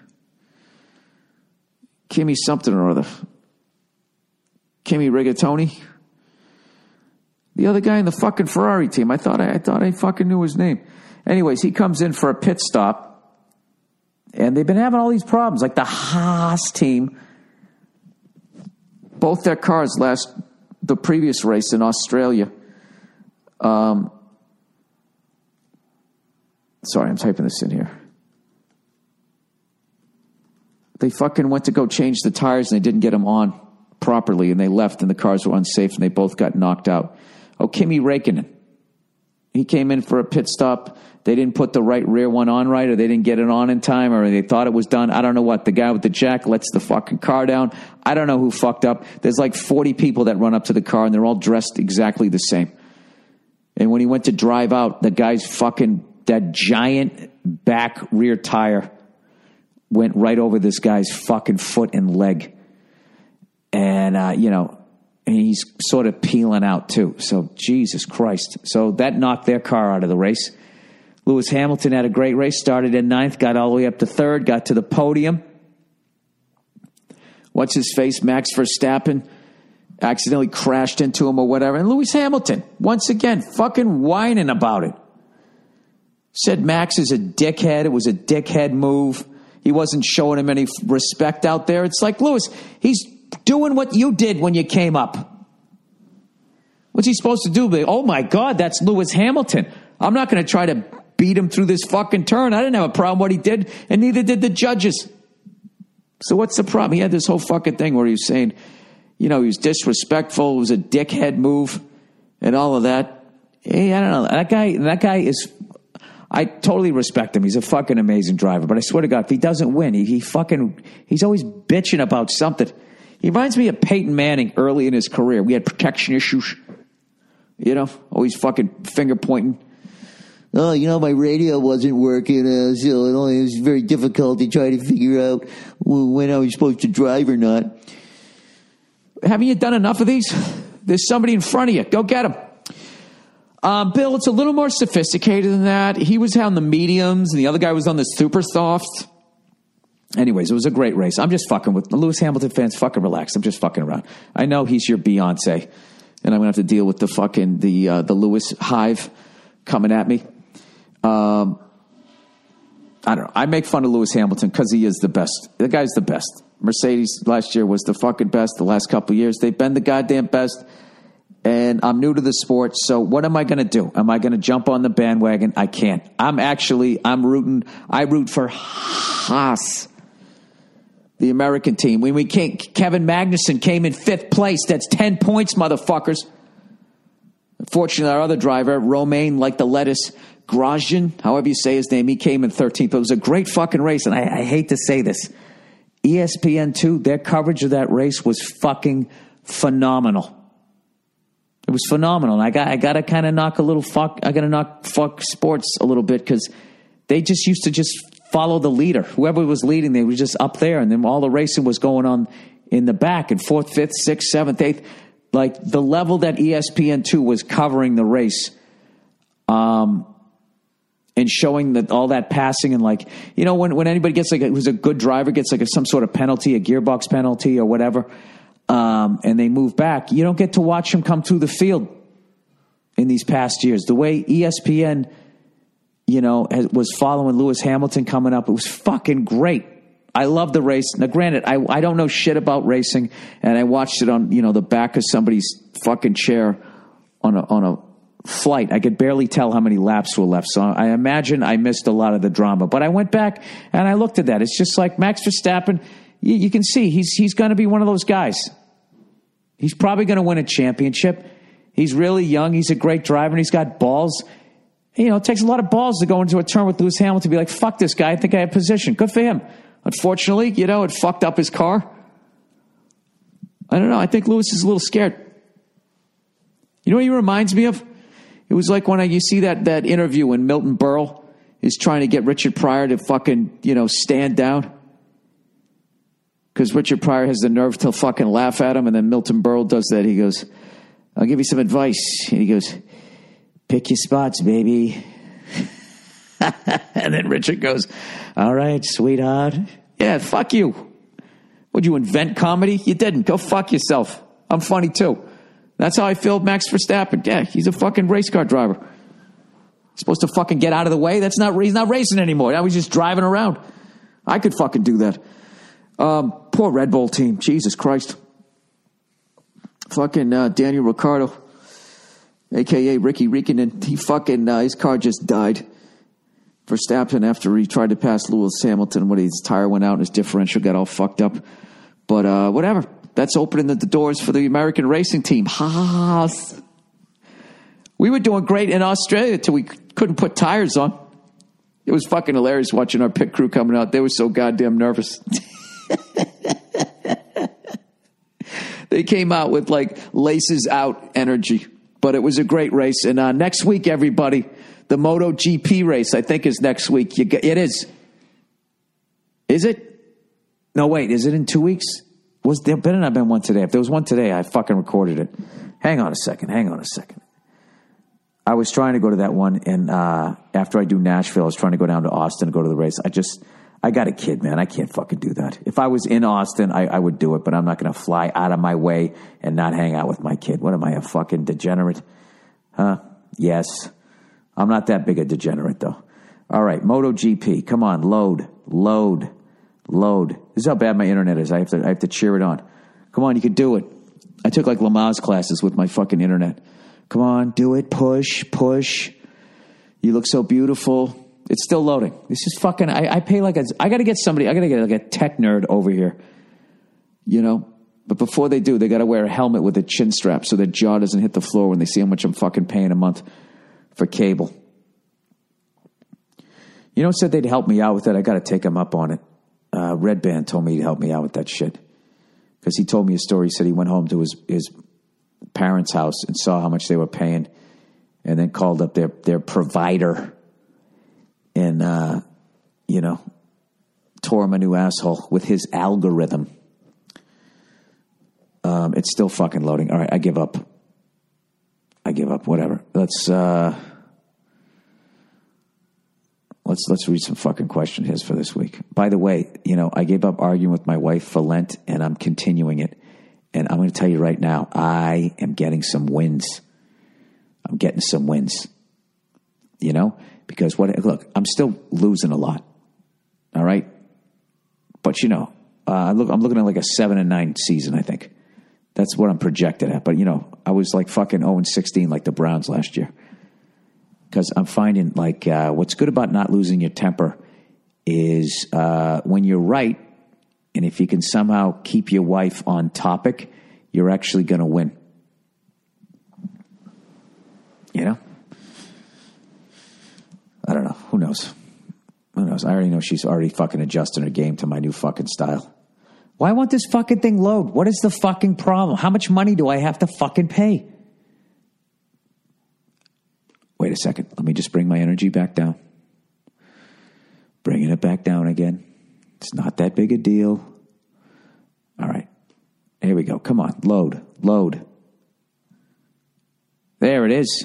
Kimi something or other. Kimi Rigatoni. The other guy in the fucking Ferrari team. I thought I, I thought I fucking knew his name. Anyways, he comes in for a pit stop, and they've been having all these problems. Like the Haas team, both their cars last the previous race in Australia. Um, sorry, I'm typing this in here. They fucking went to go change the tires and they didn't get them on properly and they left and the cars were unsafe and they both got knocked out. Oh, Kimi Räikkönen. He came in for a pit stop. They didn't put the right rear one on right or they didn't get it on in time or they thought it was done. I don't know what. The guy with the jack lets the fucking car down. I don't know who fucked up. There's like forty people that run up to the car and they're all dressed exactly the same. And when he went to drive out, the guy's fucking, that giant back rear tire went right over this guy's fucking foot and leg. And, uh, you know, and he's sort of peeling out too. So, Jesus Christ. So that knocked their car out of the race. Lewis Hamilton had a great race, started in ninth, got all the way up to third, got to the podium. What's his face? Max Verstappen accidentally crashed into him or whatever. And Lewis Hamilton, once again, fucking whining about it. Said Max is a dickhead. It was a dickhead move. He wasn't showing him any respect out there. It's like, Lewis, he's doing what you did when you came up. What's he supposed to do? Oh, my God, that's Lewis Hamilton. I'm not going to try to beat him through this fucking turn. I didn't have a problem what he did, and neither did the judges. So what's the problem? He had this whole fucking thing where he was saying, you know, he was disrespectful. It was a dickhead move and all of that. Hey, I don't know. That guy, that guy is... I totally respect him. He's a fucking amazing driver. But I swear to God, if he doesn't win, he, he fucking, he's always bitching about something. He reminds me of Peyton Manning early in his career. We had protection issues. You know, always fucking finger pointing. oh, you know, my radio wasn't working, uh, so it, only, it was very difficult to try to figure out when I was supposed to drive or not. Haven't you done enough of these? There's somebody in front of you. Go get him. Um, Bill, it's a little more sophisticated than that. He was on the mediums, and the other guy was on the super softs. Anyways, it was a great race. I'm just fucking with Lewis Hamilton fans. Fucking relax. I'm just fucking around. I know he's your Beyonce, and I'm gonna have to deal with the fucking the uh, the Lewis hive coming at me. Um, I don't know. I make fun of Lewis Hamilton because he is the best. The guy's the best. Mercedes last year was the fucking best. The last couple of years, they've been the goddamn best. And I'm new to the sport, so what am I going to do? Am I going to jump on the bandwagon? I can't. I'm actually, I'm rooting, I root for Haas, the American team. When we came, Kevin Magnussen came in fifth place. That's ten points, motherfuckers. Unfortunately, our other driver, Romain, like the lettuce, Grosjean, however you say his name, he came in thirteenth. But it was a great fucking race, and I, I hate to say this. E S P N two, their coverage of that race was fucking phenomenal. It was phenomenal. And I got I got to kind of knock a little fuck. I got to knock fuck sports a little bit because they just used to just follow the leader. Whoever was leading, they were just up there, and then all the racing was going on in the back and fourth, fifth, sixth, seventh, eighth. Like the level that E S P N two was covering the race, um, and showing that all that passing and like you know when when anybody gets like a, who's a good driver gets like a, some sort of penalty, a gearbox penalty or whatever. Um, and they move back. You don't get to watch them come through the field in these past years. The way E S P N, you know, has, was following Lewis Hamilton coming up, it was fucking great. I love the race. Now, granted, I, I don't know shit about racing, and I watched it on, you know, the back of somebody's fucking chair on a on a flight. I could barely tell how many laps were left, so I imagine I missed a lot of the drama. But I went back and I looked at that. It's just like Max Verstappen. You, you can see he's he's going to be one of those guys. He's probably going to win a championship. He's really young. He's a great driver, and he's got balls. You know, it takes a lot of balls to go into a turn with Lewis Hamilton to be like, fuck this guy. I think I have position. Good for him. Unfortunately, you know, it fucked up his car. I don't know. I think Lewis is a little scared. You know what he reminds me of? It was like when I, you see that, that interview when Milton Berle is trying to get Richard Pryor to fucking, you know, stand down. Because Richard Pryor has the nerve to fucking laugh at him, and then Milton Berle does that. He goes, I'll give you some advice. And he goes, pick your spots, baby. And then Richard goes, all right, sweetheart. Yeah, fuck you. Would you invent comedy? You didn't. Go fuck yourself. I'm funny too. That's how I feel Max Verstappen. Yeah, he's a fucking race car driver. He's supposed to fucking get out of the way. That's not, he's not racing anymore. Now he's just driving around. I could fucking do that. Um, poor Red Bull team. Jesus Christ. Fucking uh, Daniel Ricciardo, a k a. Ricky Rikkinen, he fucking, uh, his car just died. Verstappen, after he tried to pass Lewis Hamilton, when his tire went out and his differential got all fucked up. But uh, whatever. That's opening the, the doors for the American racing team. Haas. We were doing great in Australia until we couldn't put tires on. It was fucking hilarious watching our pit crew coming out. They were so goddamn nervous. They came out with like laces out energy, but it was a great race. And uh, next week, everybody, the MotoGP race, I think, is next week. You get, it is. Is it? No, wait. Is it in two weeks? Was there better not been one today? If there was one today, I fucking recorded it. Hang on a second. Hang on a second. I was trying to go to that one, and uh, after I do Nashville, I was trying to go down to Austin to go to the race. I just, I got a kid, man. I can't fucking do that. If I was in Austin, I, I would do it, but I'm not going to fly out of my way and not hang out with my kid. What am I, a fucking degenerate? Huh? Yes. I'm not that big a degenerate, though. All right, MotoGP. Come on, load, load, load. This is how bad my internet is. I have to, I have to cheer it on. Come on, you can do it. I took like Lamaze classes with my fucking internet. Come on, do it. Push, push. You look so beautiful. It's still loading. This is fucking, I, I pay like a, I got to get somebody, I got to get like a tech nerd over here, you know? But before they do, they got to wear a helmet with a chin strap so their jaw doesn't hit the floor when they see how much I'm fucking paying a month for cable. You know, said they'd help me out with that. I got to take them up on it. Uh, Red Band told me he'd help me out with that shit. Because he told me a story. He said he went home to his, his parents' house and saw how much they were paying and then called up their, their provider and, uh, you know, tore him a new asshole with his algorithm. Um, it's still fucking loading. All right, I give up. I give up. Whatever. Let's uh, let's let's read some fucking question hits for this week. By the way, you know, I gave up arguing with my wife for Lent, and I'm continuing it. And I'm going to tell you right now, I am getting some wins. I'm getting some wins. You know, because what? Look, I'm still losing a lot. All right, but you know, uh, look, I'm looking at like a seven and nine season, I think. That's what I'm projected at. But, you know, I was like fucking oh and sixteen like the Browns last year. Because I'm finding, like, uh, what's good about not losing your temper is uh, when you're right, and if you can somehow keep your wife on topic, you're actually going to win. You know? I don't know. Who knows? Who knows? I already know she's already fucking adjusting her game to my new fucking style. Why won't this fucking thing load? What is the fucking problem? How much money do I have to fucking pay? Wait a second. Let me just bring my energy back down. Bringing it back down again. It's not that big a deal. All right. Here we go. Come on. Load. Load. There it is.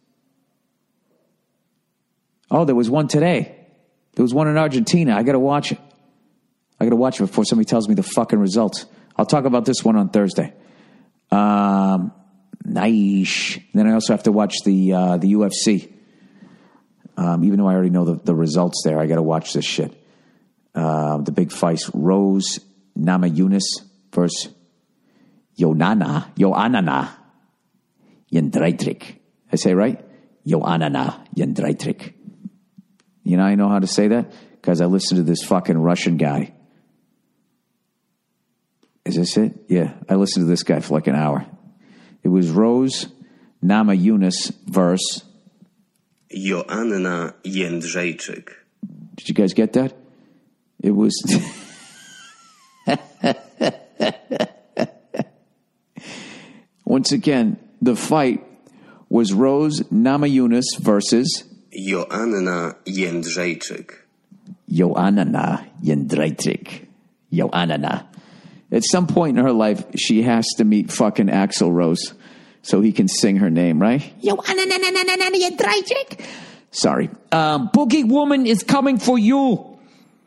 Oh, there was one today. There was one in Argentina. I got to watch it. I got to watch it before somebody tells me the fucking results. I'll talk about this one on Thursday. Um, nice. Then I also have to watch the uh, the U F C. Um, even though I already know the, the results there, I got to watch this shit. Uh, the big fight: Rose Namajunas versus Joanna Joanna Jędrzejczyk. I say right? Joanna Jędrzejczyk. You know, I know how to say that because I listened to this fucking Russian guy. Is this it? Yeah, I listened to this guy for like an hour. It was Rose Namajunas versus Joanna Jędrzejczyk. Did you guys get that? It was once again, the fight was Rose Namajunas versus Joanna Jędrzejczyk. Joanna Jędrzejczyk. Joanna. At some point in her life, she has to meet fucking Axl Rose so he can sing her name, right? Sorry. Um, Boogie Woman is coming for you.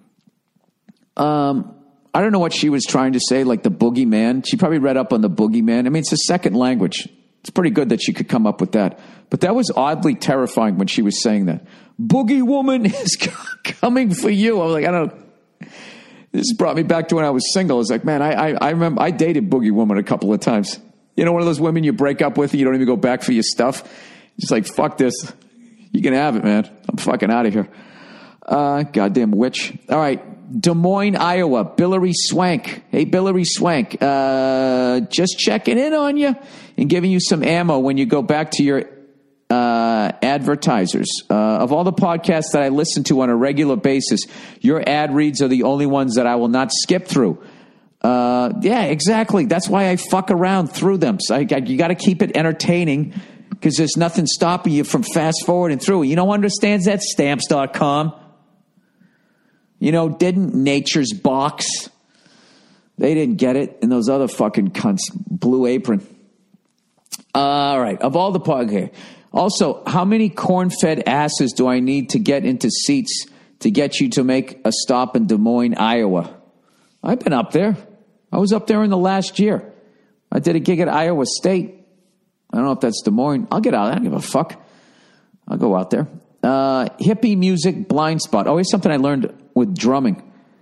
Um, I don't know what she was trying to say, like the boogeyman. She probably read up on the boogeyman. I mean, it's a second language. It's pretty good that she could come up with that. But that was oddly terrifying when she was saying that. Boogie Woman is coming for you. I was like, I don't know. This brought me back to when I was single. I was like, man, I, I, I remember I dated Boogie Woman a couple of times. You know, one of those women you break up with and you don't even go back for your stuff. Just like, fuck this. You can have it, man. I'm fucking out of here. Uh, goddamn witch. All right. Des Moines, Iowa. Billary Swank. Hey, Billary Swank. Uh, just checking in on you and giving you some ammo when you go back to your uh, advertisers. Uh, of all the podcasts that I listen to on a regular basis, your ad reads are the only ones that I will not skip through. Uh, yeah, exactly. That's why I fuck around through them. So I, I, you got to keep it entertaining because there's nothing stopping you from fast forwarding through. You know, understands that? Stamps dot com. You know, didn't Nature's Box. They didn't get it. And those other fucking cunts, Blue Apron. Uh, all right. Of all the podcasts. Also, how many corn-fed asses do I need to get into seats to get you to make a stop in Des Moines, Iowa? I've been up there. I was up there in the last year. I did a gig at Iowa State. I don't know if that's Des Moines. I'll get out. I don't give a fuck. I'll go out there. Uh, hippie music blind spot. Oh, here's something I learned with drumming.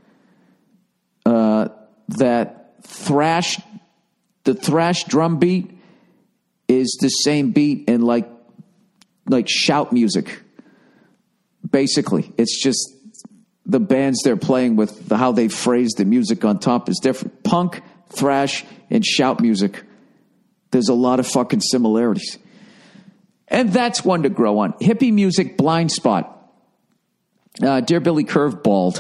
Uh, that thrash, the thrash drum beat is the same beat in like, like shout music. Basically, it's just the bands they're playing with, the, how they phrase the music on top is different. Punk, thrash, and shout music. There's a lot of fucking similarities. And that's one to grow on. Hippie music blind spot. Uh, Dear Billy Curvebald.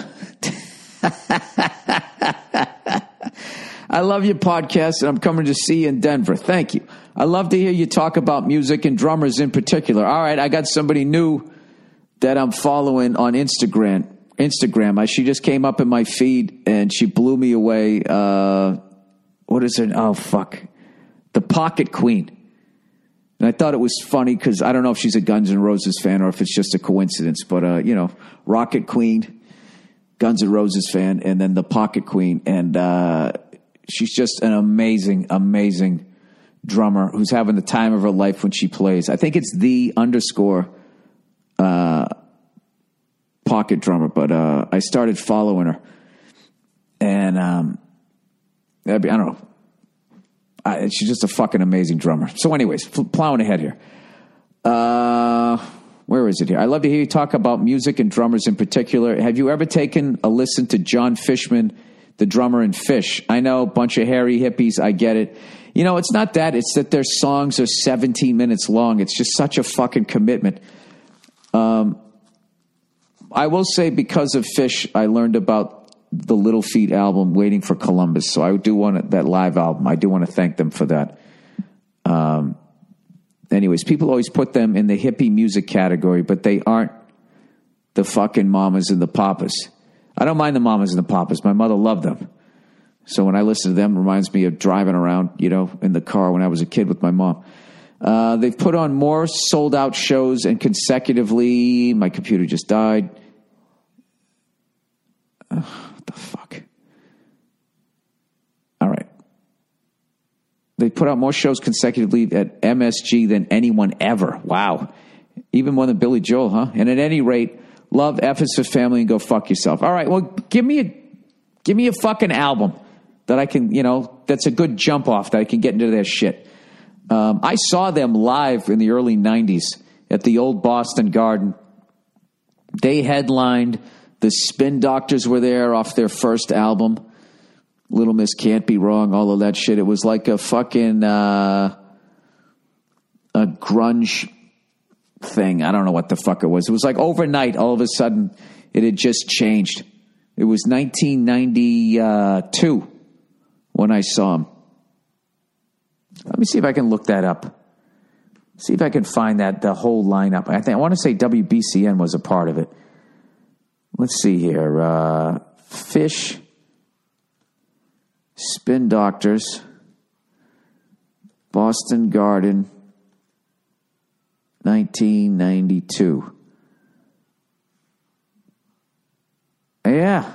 I love your podcast, and I'm coming to see you in Denver. Thank you. I love to hear you talk about music and drummers in particular. All right, I got somebody new that I'm following on Instagram. Instagram. I, she just came up in my feed and she blew me away. Uh, what is it? Oh, fuck. The Pocket Queen. And I thought it was funny because I don't know if she's a Guns N' Roses fan or if it's just a coincidence, but, uh, you know, Rocket Queen, Guns N' Roses fan, and then the Pocket Queen. And uh, she's just an amazing, amazing drummer who's having the time of her life when she plays. I think it's the underscore uh, Pocket drummer, but uh, I started following her. And um, I don't know. I, she's just a fucking amazing drummer. So anyways, plowing ahead here. Uh, where is it here? I love to hear you talk about music and drummers in particular. Have you ever taken a listen to John Fishman, the drummer in Fish? I know, a bunch of hairy hippies. I get it. You know, it's not that. It's that their songs are seventeen minutes long. It's just such a fucking commitment. Um, I will say because of Fish, I learned about the Little Feat album, Waiting for Columbus. So I do want that live album. I do want to thank them for that. Um, anyways, people always put them in the hippie music category, but they aren't the fucking mamas and the papas. I don't mind the mamas and the papas. My mother loved them. So when I listen to them, it reminds me of driving around, you know, in the car when I was a kid with my mom. Uh, they've put on more sold out shows and consecutively, my computer just died. Uh, what the fuck? All right. They put out more shows consecutively at M S G than anyone ever. Wow. Even more than Billy Joel, huh? And at any rate, love F is for Family and go fuck yourself. All right, well, give me a give me a fucking album that I can, you know, that's a good jump off that I can get into their shit. Um, I saw them live in the early nineties at the old Boston Garden. They headlined. The Spin Doctors were there off their first album. Little Miss Can't Be Wrong, all of that shit. It was like a fucking uh, a grunge thing. I don't know what the fuck it was. It was like overnight, all of a sudden, it had just changed. It was nineteen ninety-two when I saw him. Let me see if I can look that up. See if I can find that, the whole lineup. I think I want to say W B C N was a part of it. Let's see here. Uh, Fish, Spin Doctors, Boston Garden, nineteen ninety-two. Yeah.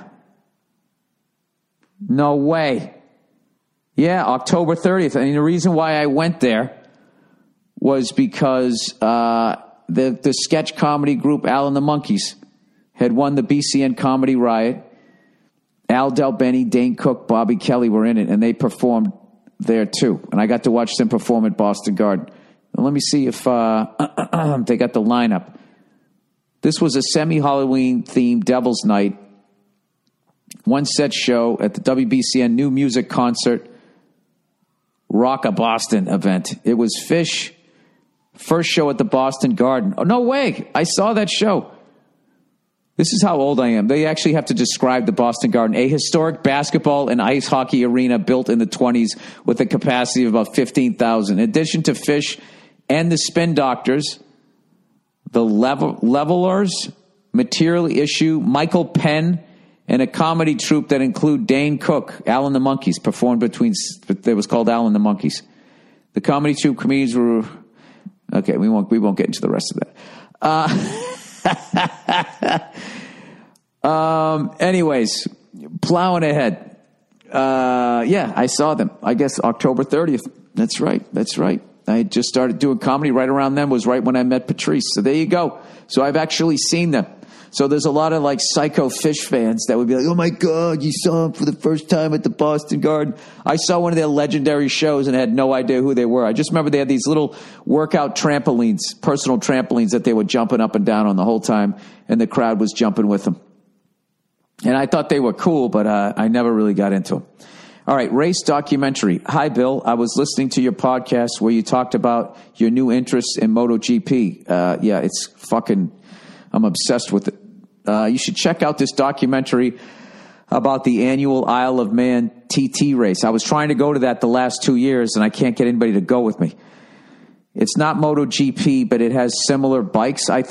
No way. Yeah, October thirtieth. And the reason why I went there was because uh, the, the sketch comedy group Al and the Monkees had won the B C N Comedy Riot. Al Del Benny, Dane Cook, Bobby Kelly were in it, and they performed there too. And I got to watch them perform at Boston Garden. Now, let me see if uh, they got the lineup. This was a semi-Halloween themed Devil's Night, one set show at the W B C N New Music Concert Rock a Boston event. It was Fish, first show at the Boston Garden. Oh, no way. I saw that show. This is how old I am. They actually have to describe the Boston Garden, a historic basketball and ice hockey arena built in the twenties with a capacity of about fifteen thousand. In addition to Fish and the Spin Doctors, the level, Levelers, Material Issue, Michael Penn, and a comedy troupe that include Dane Cook, Al and the Monkees, performed between, it was called Al and the Monkees. The comedy troupe comedians were, okay, we won't, we won't get into the rest of that. Uh, um, anyways, plowing ahead. Uh, yeah, I saw them. I guess October thirtieth. That's right. That's right. I had just started doing comedy right around then, was right when I met Patrice. So there you go. So I've actually seen them. So there's a lot of like psycho Fish fans that would be like, oh my God, you saw him for the first time at the Boston Garden. I saw one of their legendary shows and had no idea who they were. I just remember they had these little workout trampolines, personal trampolines that they were jumping up and down on the whole time, and the crowd was jumping with them. And I thought they were cool, but uh, I never really got into them. All right, race documentary. Hi, Bill. I was listening to your podcast where you talked about your new interest in MotoGP. Uh, yeah, it's fucking, I'm obsessed with it. Uh, you should check out this documentary about the annual Isle of Man T T race. I was trying to go to that the last two years, and I can't get anybody to go with me. It's not MotoGP, but it has similar bikes, I think.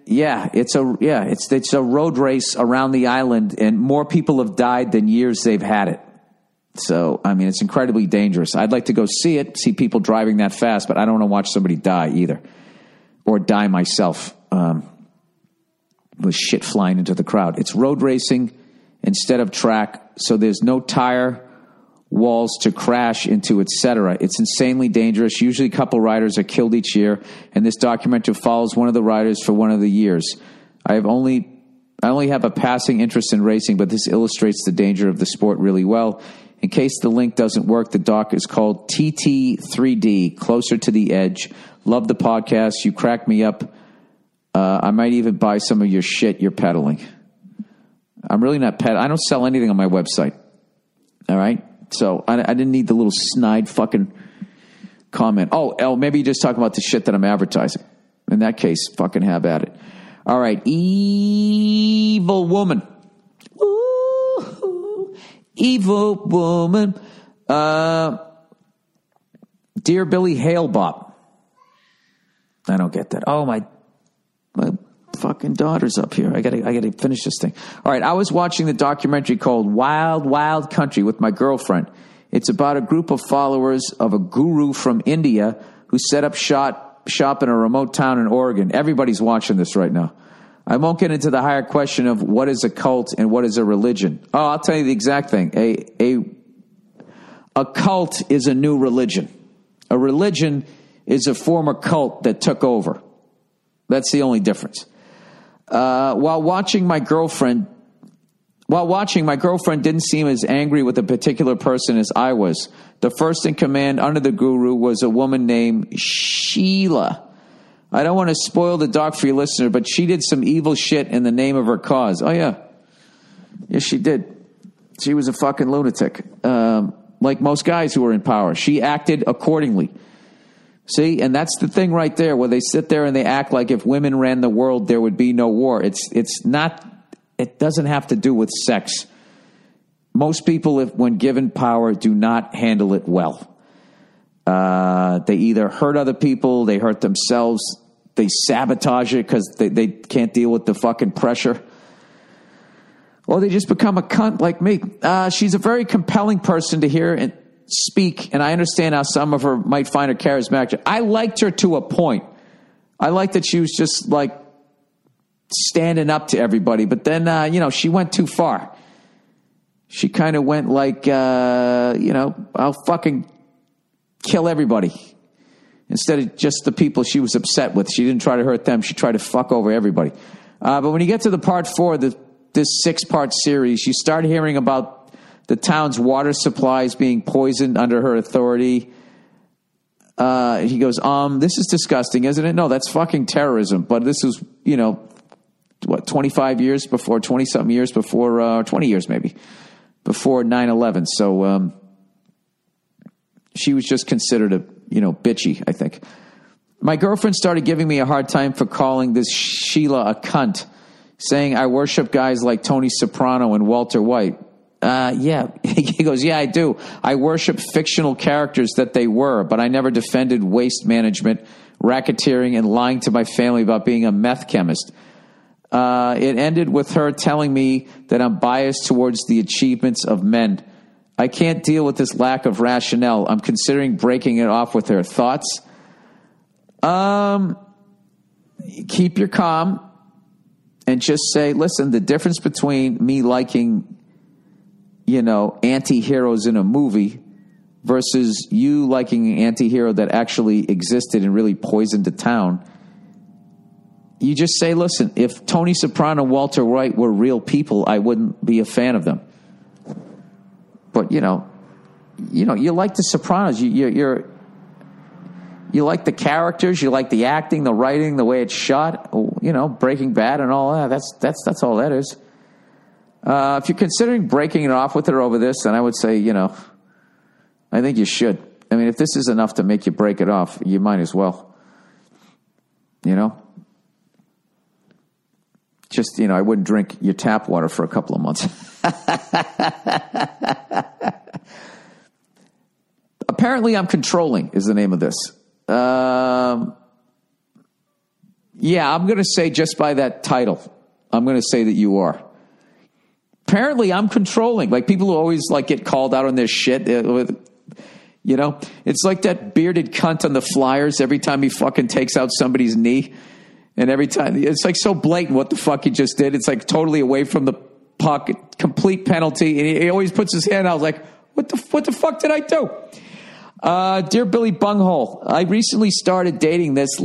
yeah, it's a yeah, it's it's a road race around the island, and more people have died than years they've had it. So, I mean, it's incredibly dangerous. I'd like to go see it, see people driving that fast, but I don't want to watch somebody die either, or die myself um, with shit flying into the crowd. It's road racing instead of track, so there's no tire walls to crash into, et cetera. It's insanely dangerous. Usually a couple riders are killed each year, and this documentary follows one of the riders for one of the years. I have only I only have a passing interest in racing, but this illustrates the danger of the sport really well. In case the link doesn't work, the doc is called T T three D, Closer to the Edge. Love the podcast. You crack me up. Uh, I might even buy some of your shit you're peddling. I'm really not peddling. I don't sell anything on my website. All right? So I, I didn't need the little snide fucking comment. Oh, oh, maybe you're just talking about the shit that I'm advertising. In that case, fucking have at it. All right. Evil woman. Ooh, evil woman. Uh, Dear Billy Halebop. I don't get that. Oh, my, my fucking daughter's up here. I gotta, I gotta finish this thing. All right. I was watching the documentary called Wild, Wild Country with my girlfriend. It's about a group of followers of a guru from India who set up shop, shop in a remote town in Oregon. Everybody's watching this right now. I won't get into the higher question of what is a cult and what is a religion. Oh, I'll tell you the exact thing. A, a, a cult is a new religion. A religion is a former cult that took over. That's the only difference. Uh, while watching my girlfriend, while watching, my girlfriend didn't seem as angry with a particular person as I was. The first in command under the guru was a woman named Sheila. I don't want to spoil the doc for your listener, but she did some evil shit in the name of her cause. Oh, yeah. Yes, she did. She was a fucking lunatic. Um, like most guys who were in power. She acted accordingly. See, and that's the thing right there, where they sit there and they act like if women ran the world, there would be no war. It's it's not, it doesn't have to do with sex. Most people, if when given power, do not handle it well. Uh, they either hurt other people, they hurt themselves, they sabotage it because they, they can't deal with the fucking pressure. Or they just become a cunt like me. Uh, she's a very compelling person to hear and speak, and I understand how some of her might find her charismatic. I liked her to a point. I liked that she was just like standing up to everybody, but then, uh, you know, she went too far. She kind of went like, uh, you know, I'll fucking kill everybody. Instead of just the people she was upset with. She didn't try to hurt them. She tried to fuck over everybody. Uh, but when you get to the part four of the, this six-part series, you start hearing about the town's water supplies being poisoned under her authority. Uh, he goes, um, this is disgusting, isn't it? No, that's fucking terrorism. But this was, you know, what, twenty-five years before, twenty-something years before, uh, twenty years maybe, before nine eleven. So um, she was just considered a, you know, bitchy, I think. My girlfriend started giving me a hard time for calling this Sheila a cunt, saying I worship guys like Tony Soprano and Walter White. Uh, yeah. He goes, yeah, I do. I worship fictional characters that they were, but I never defended waste management, racketeering, and lying to my family about being a meth chemist. Uh, it ended with her telling me that I'm biased towards the achievements of men. I can't deal with this lack of rationale. I'm considering breaking it off with her. Thoughts? Um, keep your calm and just say, listen, the difference between me liking, you know, anti-heroes in a movie versus you liking an anti-hero that actually existed and really poisoned a town. You just say, listen, if Tony Soprano and Walter White were real people, I wouldn't be a fan of them. But, you know, you know, you like the Sopranos. You, you're, you're, you like the characters. You like the acting, the writing, the way it's shot. You know, Breaking Bad and all that. That's that's that's all that is. Uh, if you're considering breaking it off with her over this, then I would say, you know, I think you should. I mean, if this is enough to make you break it off, you might as well. You know? Just, you know, I wouldn't drink your tap water for a couple of months. Apparently I'm controlling is the name of this. Um, Yeah, I'm going to say just by that title, I'm going to say that you are. Apparently, I'm controlling. Like, people who always, like, get called out on their shit. Uh, you know? It's like that bearded cunt on the Flyers every time he fucking takes out somebody's knee. And every time, it's like so blatant what the fuck he just did. It's like totally away from the puck, complete penalty. And he, he always puts his hand out. I was like, what the, what the fuck did I do? Uh, Dear Billy Bunghole, I recently started dating this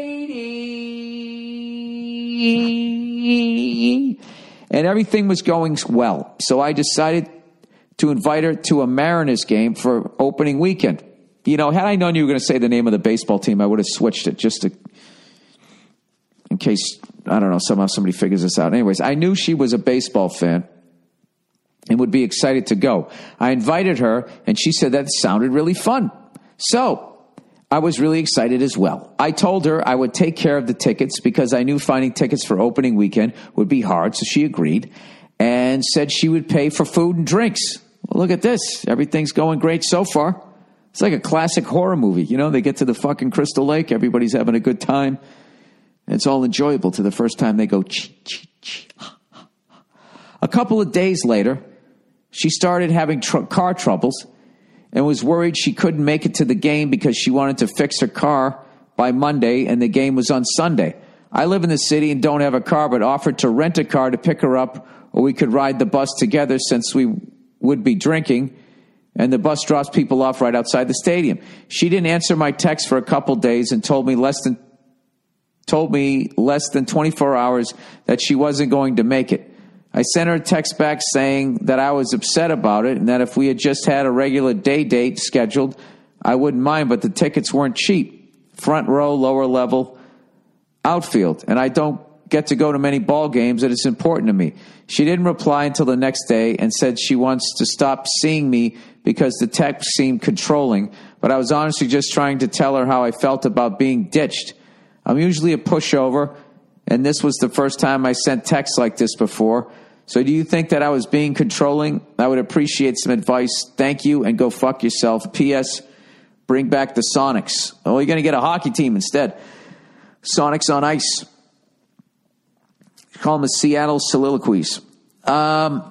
lady. And everything was going well. So I decided to invite her to a Mariners game for opening weekend. You know, had I known you were going to say the name of the baseball team, I would have switched it just to, in case, I don't know, somehow somebody figures this out. Anyways, I knew she was a baseball fan and would be excited to go. I invited her, and she said that sounded really fun. So I was really excited as well. I told her I would take care of the tickets because I knew finding tickets for opening weekend would be hard, so she agreed and said she would pay for food and drinks. Well, look at this. Everything's going great so far. It's like a classic horror movie. You know, they get to the fucking Crystal Lake. Everybody's having a good time. It's all enjoyable to the first time they go, chee, chee, chee. A couple of days later, she started having tr- car troubles and was worried she couldn't make it to the game because she wanted to fix her car by Monday and the game was on Sunday. I live in the city and don't have a car, but offered to rent a car to pick her up, or we could ride the bus together since we would be drinking, and the bus drops people off right outside the stadium. She didn't answer my text for a couple days and told me less than told me less than twenty-four hours that she wasn't going to make it. I sent her a text back saying that I was upset about it and that if we had just had a regular day date scheduled, I wouldn't mind, but the tickets weren't cheap. Front row, lower level, outfield. And I don't get to go to many ball games, and it's important to me. She didn't reply until the next day and said she wants to stop seeing me because the text seemed controlling, but I was honestly just trying to tell her how I felt about being ditched. I'm usually a pushover, and this was the first time I sent texts like this before. So do you think that I was being controlling? I would appreciate some advice. Thank you, and go fuck yourself. P S. Bring back the Sonics. Oh, you're going to get a hockey team instead. Sonics on ice. Call them the Seattle Soliloquies. Um,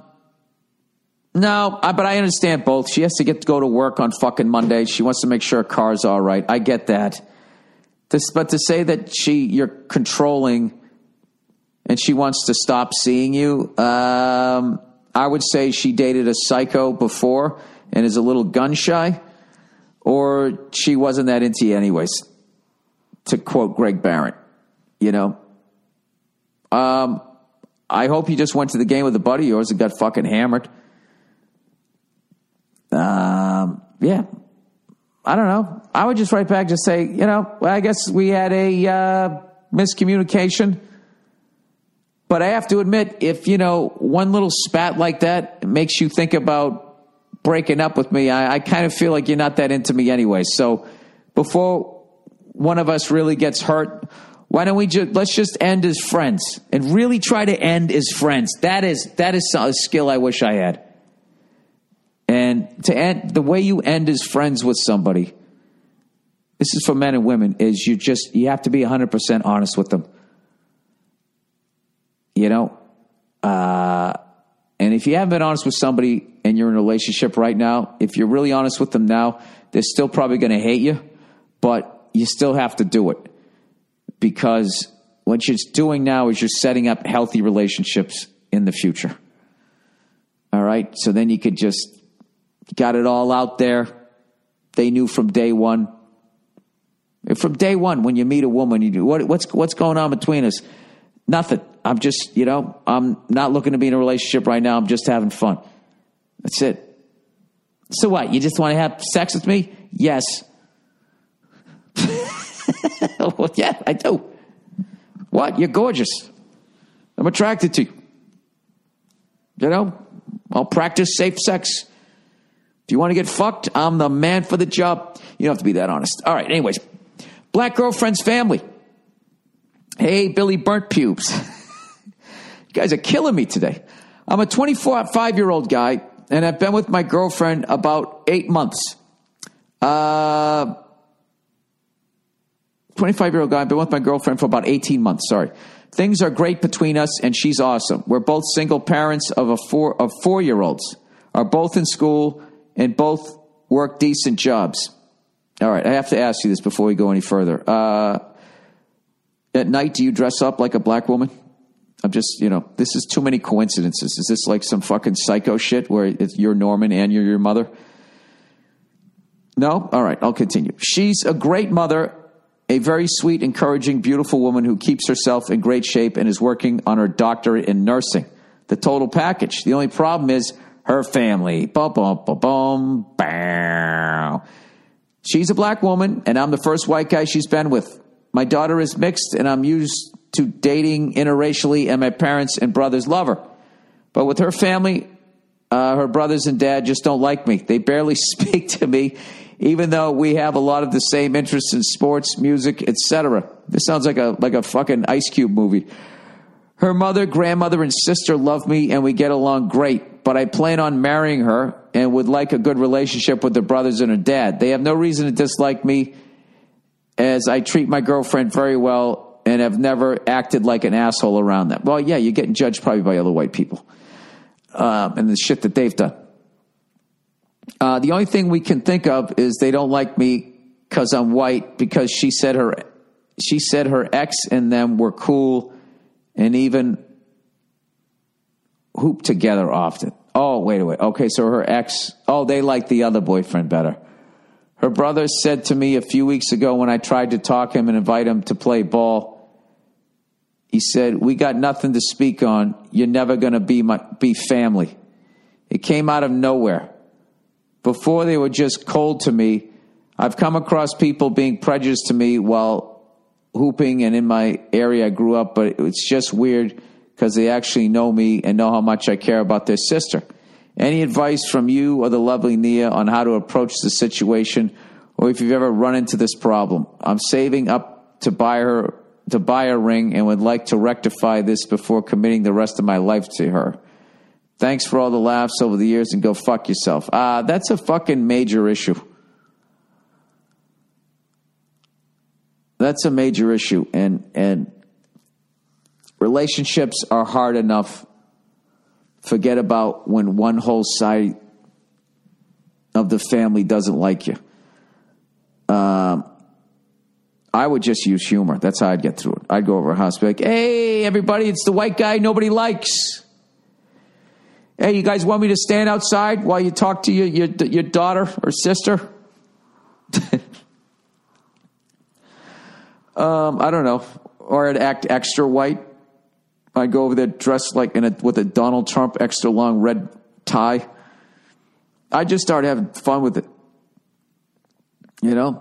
no, I, but I understand both. She has to get to go to work on fucking Monday. She wants to make sure her car's all right. I get that. This, but to say that she you're controlling and she wants to stop seeing you, um, I would say she dated a psycho before and is a little gun shy, or she wasn't that into you anyways, to quote Greg Barrett, you know. Um, I hope you just went to the game with a buddy of yours and got fucking hammered. Um, yeah. I don't know. I would just write back, just say, you know, well, I guess we had a uh, miscommunication. But I have to admit, if, you know, one little spat like that makes you think about breaking up with me, I, I kind of feel like you're not that into me anyway. So before one of us really gets hurt, why don't we just, let's just end as friends and really try to end as friends. That is, that is a skill I wish I had. And to end, the way you end as friends with somebody, this is for men and women, is you just, you have to be one hundred percent honest with them. You know? Uh, and if you haven't been honest with somebody and you're in a relationship right now, if you're really honest with them now, they're still probably going to hate you, but you still have to do it. Because what you're doing now is you're setting up healthy relationships in the future. All right? So then you could just, got it all out there. They knew from day one. From day one, when you meet a woman, you do, what, what's what's going on between us? Nothing. I'm just, you know, I'm not looking to be in a relationship right now. I'm just having fun. That's it. So what? You just want to have sex with me? Yes. Well, yeah, I do. What? You're gorgeous. I'm attracted to you. You know, I'll practice safe sex. If you want to get fucked, I'm the man for the job. You don't have to be that honest. All right, anyways. Black Girlfriend's Family. Hey, Billy Burnt Pubes. You guys are killing me today. I'm a twenty-five-year-old guy, and I've been with my girlfriend about eight months. Uh, twenty-five-year-old guy. I've been with my girlfriend for about eighteen months. Sorry. Things are great between us, and she's awesome. We're both single parents of a four of four-year-olds. Are both in school and both work decent jobs. All right, I have to ask you this before we go any further. Uh, at night, do you dress up like a black woman? I'm just, you know, this is too many coincidences. Is this like some fucking psycho shit where it's, you're Norman and you're your mother? No? All right, I'll continue. She's a great mother, a very sweet, encouraging, beautiful woman who keeps herself in great shape and is working on her doctorate in nursing. The total package. The only problem is her family. Bum, bum, bum, bum, bow. She's a black woman, and I'm the first white guy she's been with. My daughter is mixed, and I'm used to dating interracially, and my parents and brothers love her. But with her family, uh, her brothers and dad just don't like me. They barely speak to me, even though we have a lot of the same interests in sports, music, et cetera. This sounds like a like a fucking Ice Cube movie. Her mother, grandmother, and sister love me, and we get along great. But I plan on marrying her and would like a good relationship with her brothers and her dad. They have no reason to dislike me, as I treat my girlfriend very well and have never acted like an asshole around them. Well, yeah, you're getting judged probably by other white people um, and the shit that they've done. Uh, the only thing we can think of is they don't like me because I'm white, because she said her she said her ex and them were cool and even hoop together often. Oh, wait a wait. Okay, so her ex, oh, they like the other boyfriend better. Her brother said to me a few weeks ago when I tried to talk him and invite him to play ball, he said, we got nothing to speak on. You're never going to be my be family. It came out of nowhere. Before they were just cold to me. I've come across people being prejudiced to me while hooping and in my area I grew up, but it's just weird because they actually know me and know how much I care about their sister. Any advice from you or the lovely Nia on how to approach the situation, or if you've ever run into this problem? I'm saving up to buy her to buy a ring and would like to rectify this before committing the rest of my life to her. Thanks for all the laughs over the years and go fuck yourself. Uh, that's a fucking major issue. That's a major issue. And, and relationships are hard enough. Forget about when one whole side of the family doesn't like you. Um, I would just use humor. That's how I'd get through it. I'd go over a house and be like, hey, everybody, it's the white guy nobody likes. Hey, you guys want me to stand outside while you talk to your your, your daughter or sister? um, I don't know. Or I'd act extra white. I'd go over there dressed like in a, with a Donald Trump extra long red tie. I'd just start having fun with it. You know?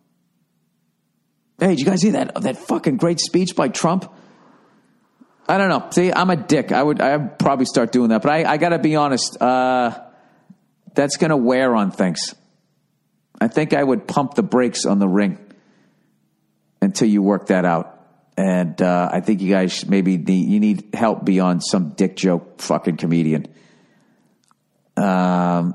Hey, did you guys see that that fucking great speech by Trump? I don't know. See, I'm a dick. I would I'd probably start doing that. But I, I got to be honest. Uh, that's going to wear on things. I think I would pump the brakes on the ring until you work that out. And uh, I think you guys maybe need, you need help beyond some dick joke fucking comedian. Um,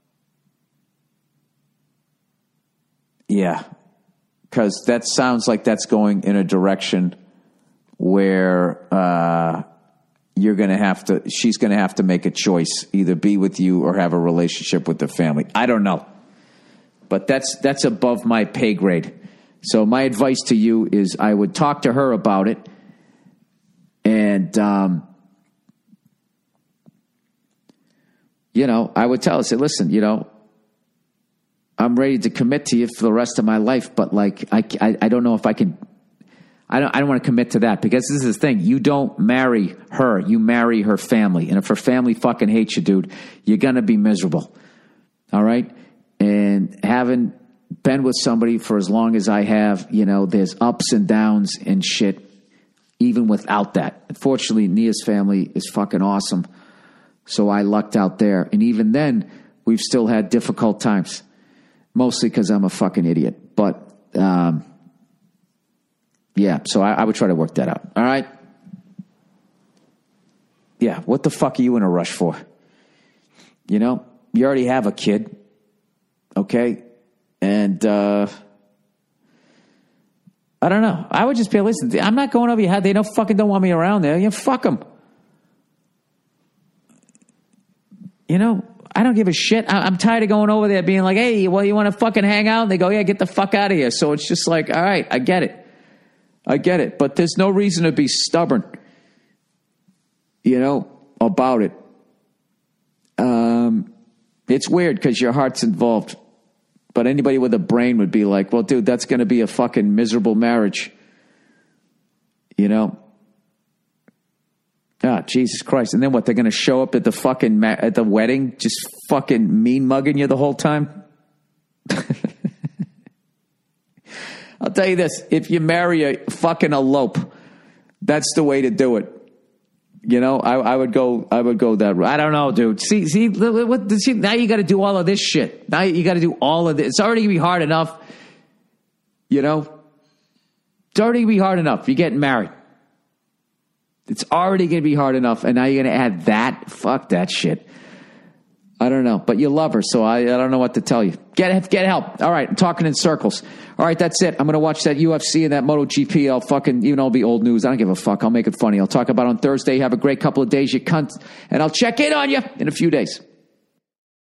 yeah. Because that sounds like that's going in a direction where uh, you're going to have to, she's going to have to make a choice, either be with you or have a relationship with the family. I don't know. But that's that's above my pay grade. So my advice to you is I would talk to her about it. And, um, you know, I would tell her, say, listen, you know, I'm ready to commit to you for the rest of my life. But, like, I, I, I don't know if I can. I don't, I don't want to commit to that, because this is the thing. You don't marry her. You marry her family. And if her family fucking hates you, dude, you're going to be miserable. All right? And having been with somebody for as long as I have, you know, there's ups and downs and shit, even without that. Unfortunately, Nia's family is fucking awesome. So I lucked out there. And even then, we've still had difficult times. Mostly because I'm a fucking idiot. But, um, yeah, so I, I would try to work that out. All right? Yeah, what the fuck are you in a rush for? You know, you already have a kid. Okay? And, uh, I don't know. I would just be, listen, I'm not going over your head. They don't fucking don't want me around there. You fuck them. You know, I don't give a shit. I, I'm tired of going over there being like, hey, well, you want to fucking hang out? And they go, yeah, get the fuck out of here. So it's just like, all right, I get it. I get it. But there's no reason to be stubborn, you know, about it. Um, it's weird because your heart's involved. But anybody with a brain would be like, well, dude, that's going to be a fucking miserable marriage. You know? Ah, Jesus Christ. And then what? They're going to show up at the fucking, ma- at the wedding, just fucking mean mugging you the whole time? I'll tell you this. If you marry a fucking elope, that's the way to do it. You know, I, I would go. I would go that route. I don't know, dude. See, see, what? See, now you got to do all of this shit. Now you got to do all of this. It's already gonna be hard enough. You know, it's already gonna be hard enough. You're getting married. It's already gonna be hard enough, and now you're gonna add that. Fuck that shit. I don't know, but you love her, so I, I don't know what to tell you. Get get help. All right, I'm talking in circles. All right, that's it. I'm going to watch that U F C and that MotoGP. I'll fucking, even though it'll be old news, I don't give a fuck. I'll make it funny. I'll talk about it on Thursday. Have a great couple of days, you cunt. And I'll check in on you in a few days.